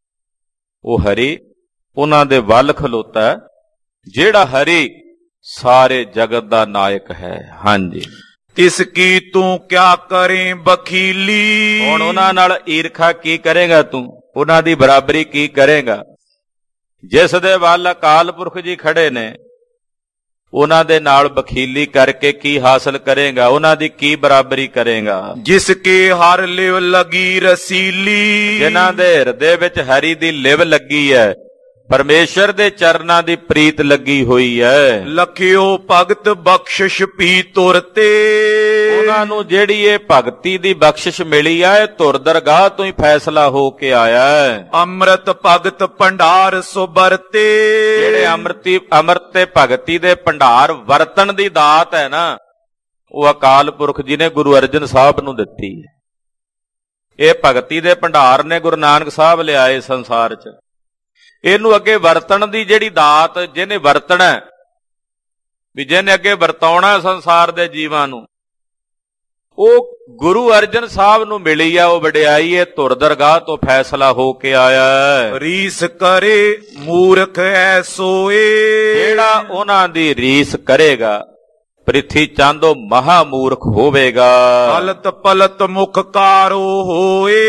ਉਹ ਹਰੀ ਉਹਨਾਂ ਦੇ ਵੱਲ ਖਲੋਤਾ, ਜਿਹੜਾ ਹਰੀ ਸਾਰੇ ਜਗਤ ਦਾ ਨਾਇਕ ਹੈ। ਹਾਂਜੀ, ਤਿਸ ਕੀ ਤੂੰ ਕਿਆ ਕਰੇ ਬਖੀਲੀ। ਹੁਣ ਉਹਨਾਂ ਨਾਲ ਈਰਖਾ ਕੀ ਕਰੇਗਾ ਤੂੰ, ਉਹਨਾਂ ਦੀ ਬਰਾਬਰੀ ਕੀ ਕਰੇਗਾ? ਜਿਸ ਦੇ ਵੱਲ ਅਕਾਲ ਪੁਰਖ ਜੀ ਖੜੇ ਨੇ, ਉਹਨਾਂ ਦੇ ਨਾਲ ਬਖੀਲੀ ਕਰਕੇ ਕੀ ਹਾਸਲ ਕਰੇਗਾ? ਉਹਨਾਂ ਦੀ ਕੀ ਬਰਾਬਰੀ ਕਰੇਗਾ? ਜਿਸ ਕੇ ਹਰ ਲਿਵ ਲਗੀ ਰਸੀਲੀ। ਜਿਨ੍ਹਾਂ ਦੇ ਹਿਰਦੇ ਵਿੱਚ ਹਰੀ ਦੀ ਲਿਵ ਲੱਗੀ ਹੈ, ਪਰਮੇਸ਼ਰ ਦੇ ਚਰਨਾਂ ਦੀ ਪ੍ਰੀਤ ਲੱਗੀ ਹੋਈ ਹੈ। ਲਖਿਓ ਭਗਤ ਬਖਸ਼ਿਸ਼ ਪੀ ਤੁਰਤੇ। ਉਹਨਾਂ ਨੂੰ ਜਿਹੜੀ ਇਹ ਭਗਤੀ ਦੀ ਬਖਸ਼ਿਸ਼ ਮਿਲੀ ਆ, ਇਹ ਧੁਰ ਦਰਗਾਹ ਤੋਂ ਹੀ ਫੈਸਲਾ ਹੋ ਕੇ ਆਇਆ ਹੈ। ਅੰਮ੍ਰਿਤ ਭਗਤ ਭੰਡਾਰ ਸੁਬਰਤੇ। ਜਿਹੜੇ ਅੰਮ੍ਰਿਤ ਤੇ ਭਗਤੀ ਦੇ ਭੰਡਾਰ ਵਰਤਣ ਦੀ ਦਾਤ ਹੈ ਨਾ, ਉਹ ਅਕਾਲ ਪੁਰਖ ਜੀ ਨੇ ਗੁਰੂ ਅਰਜਨ ਸਾਹਿਬ ਨੂੰ ਦਿੱਤੀ ਹੈ। ਇਹ ਭਗਤੀ ਦੇ ਭੰਡਾਰ ਨੇ ਗੁਰੂ ਨਾਨਕ ਸਾਹਿਬ ਲਿਆਏ ਸੰਸਾਰ 'ਚ। ਇਹਨੂੰ ਅੱਗੇ ਵਰਤਣ ਦੀ ਜਿਹੜੀ ਦਾਤ, ਜਿਹਨੇ ਵਰਤਣਾ, ਵੀ ਜਿਹਨੇ ਅੱਗੇ ਵਰਤਾਉਣਾ ਸੰਸਾਰ ਦੇ ਜੀਵਾਂ ਨੂੰ, ਉਹ ਗੁਰੂ ਅਰਜਨ ਸਾਹਿਬ ਨੂੰ ਮਿਲੀ ਆ। ਉਹ ਵਡਿਆਈ ਇਹ ਧੁਰ ਦਰਗਾਹ ਤੋਂ ਫੈਸਲਾ ਹੋ ਕੇ ਆਇਆ। ਰੀਸ ਕਰੇ ਮੂਰਖ ਐ ਸੋਏ। ਜਿਹੜਾ ਉਹਨਾਂ ਦੀ ਰੀਸ ਕਰੇਗਾ, ਪ੍ਰਿਥੀ ਚੰਦ ਉਹ ਮਹਾ ਮੂਰਖ ਹੋਵੇਗਾ। ਪਲਤ ਪਲਤ ਮੁਖ ਕਾਰੋ ਹੋਏ।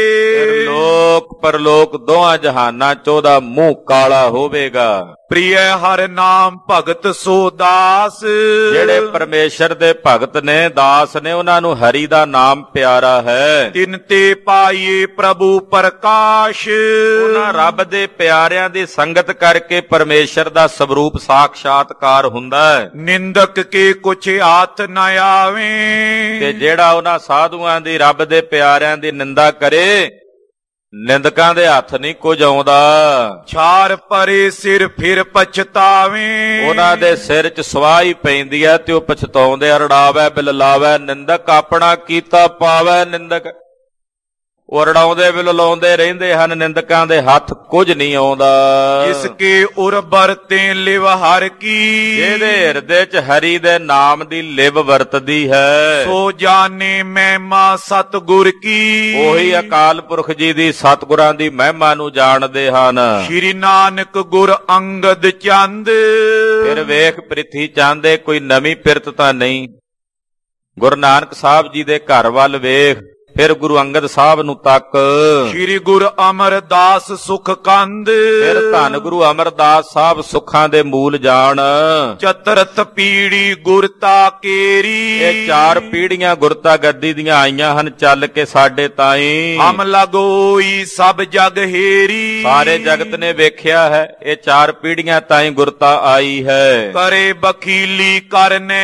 ਲੋਕ ਪਰਲੋਕ ਦੋਹਾਂ ਜਹਾਨਾਂ 'ਚ ਉਹਦਾ ਮੂੰਹ ਕਾਲਾ ਹੋਵੇਗਾ। ਪ੍ਰਿਯ ਹਰ ਨਾਮ ਭਗਤ ਸੋ ਦਾਸ। ਜਿਹੜੇ ਪਰਮੇਸ਼ਰ ਦੇ ਭਗਤ ਨੇ, ਦਾਸ ਨੇ, ਉਹਨਾਂ ਨੂੰ ਹਰੀ ਦਾ ਨਾਮ ਪਿਆਰਾ ਹੈ। ਤਿਨ ਤੇ ਪਾਈਏ ਪ੍ਰਭੂ ਪ੍ਰਕਾਸ਼। ਉਹਨਾਂ ਰੱਬ ਦੇ ਪਿਆਰਿਆਂ ਦੀ ਸੰਗਤ ਕਰਕੇ ਪਰਮੇਸ਼ਰ ਦਾ ਸਵਰੂਪ ਸਾਖਸ਼ਾਤਕਾਰ ਹੁੰਦਾ ਹੈ। ਨਿੰਦਕ ਕੇ ਕੁਛ ਹੱਥ ਨਾ ਆਵੇ। ਤੇ ਜਿਹੜਾ ਉਹਨਾਂ ਸਾਧੂਆਂ ਦੀ, ਰੱਬ ਦੇ ਪਿਆਰਿਆਂ ਦੀ ਨਿੰਦਾ ਕਰੇ, ਨਿੰਦਕਾਂ ਦੇ ਹੱਥ ਨਹੀਂ ਕੁਝ ਆਉਂਦਾ। ਛਾਰ ਪਰੇ ਸਿਰ ਫਿਰ ਪਛਤਾਵੇ। ਉਹਨਾਂ ਦੇ ਸਿਰ 'ਚ ਸਵਾਹੀ ਪੈਂਦੀ ਹੈ ਤੇ ਉਹ ਪਛਤਾਉਂਦੇ, ਰੜਾਵੇ ਬਿਲਲਾਵੇ, ਨਿੰਦਕ ਆਪਣਾ ਕੀਤਾ ਪਾਵੇ। ਨਿੰਦਕ ਉਹ ਰੜਾਉਂਦੇ ਬਿਲਲਾਉਂਦੇ ਰਹਿੰਦੇ ਹਨ, ਨਿੰਦਕਾਂ ਦੇ ਹੱਥ ਕੁਝ ਨਹੀਂ ਆਉਂਦਾ। ਇਸ ਕੇ ਉਰ ਵਰਤੇ ਲਿਵ ਹਰ ਕੀ। ਜਿਹਦੇ ਹਿਰਦੇ 'ਚ ਹਰੀ ਦੇ ਨਾਮ ਦੀ ਲਿਵ ਵਰਤਦੀ ਹੈ, ਸੋ ਜਾਣੇ ਮਹਿਮਾ ਸਤਿਗੁਰ ਕੀ। ਉਹੀ ਅਕਾਲ ਪੁਰਖ ਜੀ ਦੀ, ਸਤਿਗੁਰਾਂ ਦੀ ਮਹਿਮਾ ਨੂੰ ਜਾਣਦੇ ਹਨ। ਸ਼੍ਰੀ ਨਾਨਕ ਗੁਰ ਅੰਗਦ ਚੰਦ। ਫਿਰ ਵੇਖ ਪ੍ਰਿਥੀ ਚੰਦ, ਕੋਈ ਨਵੀਂ ਪਿਰਤ ਤਾਂ ਨਹੀਂ। ਗੁਰੂ ਨਾਨਕ ਸਾਹਿਬ ਜੀ ਦੇ ਘਰ ਵੱਲ ਵੇਖ, ਫਿਰ ਗੁਰੂ ਅੰਗਦ ਸਾਹਿਬ ਨੂੰ ਤੱਕ। ਸ਼੍ਰੀ ਗੁਰੂ ਅਮਰਦਾਸ ਸੁਖ ਕੰਦ। ਫਿਰ ਧੰਨ ਗੁਰੂ ਅਮਰਦਾਸ ਸਾਹਿਬ ਸੁੱਖਾਂ ਦੇ ਮੂਲ ਜਾਣ। ਚਤਰਤ ਪੀੜੀ ਗੁਰਤਾ ਕੇਰੀ। ਇਹ 4 ਪੀੜੀਆਂ ਗੁਰਤਾ ਗੱਦੀ ਦੀਆਂ ਆਈਆਂ ਹਨ ਚੱਲ ਕੇ ਸਾਡੇ ਤਾਈਂ। ਹਮ ਲਗੋਈ ਸਭ ਜਗ ਹੇਰੀ। ਸਾਰੇ ਜਗਤ ਨੇ ਵੇਖਿਆ ਹੈ, ਇਹ 4 ਪੀੜੀਆਂ ਤਾਈਂ ਗੁਰਤਾ ਆਈ ਹੈ। ਕਰੇ ਬਖੀਲੀ ਕਰਨੇ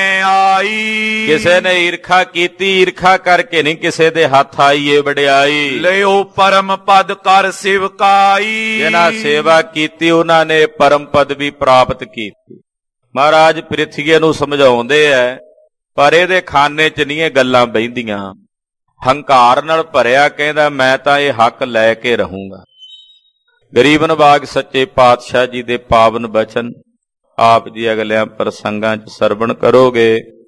ਆਈ। ਕਿਸੇ ਨੇ ਈਰਖਾ ਕੀਤੀ, ਈਰਖਾ ਕਰਕੇ ਨਹੀਂ ਕਿਸੇ ਦੇ ਹੱਥ ਆਈਏ ਵਡਿਆਈ। ਲਿਓ ਪਰਮ ਪਦ ਕਰ ਸੇਵਕਾਈ। ਜਿਨ੍ਹਾਂ ਸੇਵਾ ਕੀਤੀ, ਉਹਨਾਂ ਨੇ ਪਰਮ ਪਦ ਵੀ ਪ੍ਰਾਪਤ ਕੀਤੀ। ਮਹਾਰਾਜ ਪ੍ਰਿਥੀਏ ਨੂੰ ਸਮਝਾਉਂਦੇ ਐ, ਪਰ ਇਹਦੇ ਖਾਨੇ 'ਚ ਨਹੀਂ ਇਹ ਗੱਲਾਂ ਬਹਿੰਦੀਆਂ। ਹੰਕਾਰ ਨਾਲ ਭਰਿਆ, ਕਹਿੰਦਾ ਮੈਂ ਤਾਂ ਇਹ ਹੱਕ ਲੈ ਕੇ ਰਹੂੰਗਾ। ਗਰੀਬ ਨਵਾਜ ਸੱਚੇ ਪਾਤਸ਼ਾਹ ਜੀ ਦੇ ਪਾਵਨ ਬਚਨ ਆਪ ਜੀ ਅਗਲਿਆਂ ਪ੍ਰਸੰਗਾਂ 'ਚ ਸਰਵਣ ਕਰੋਗੇ।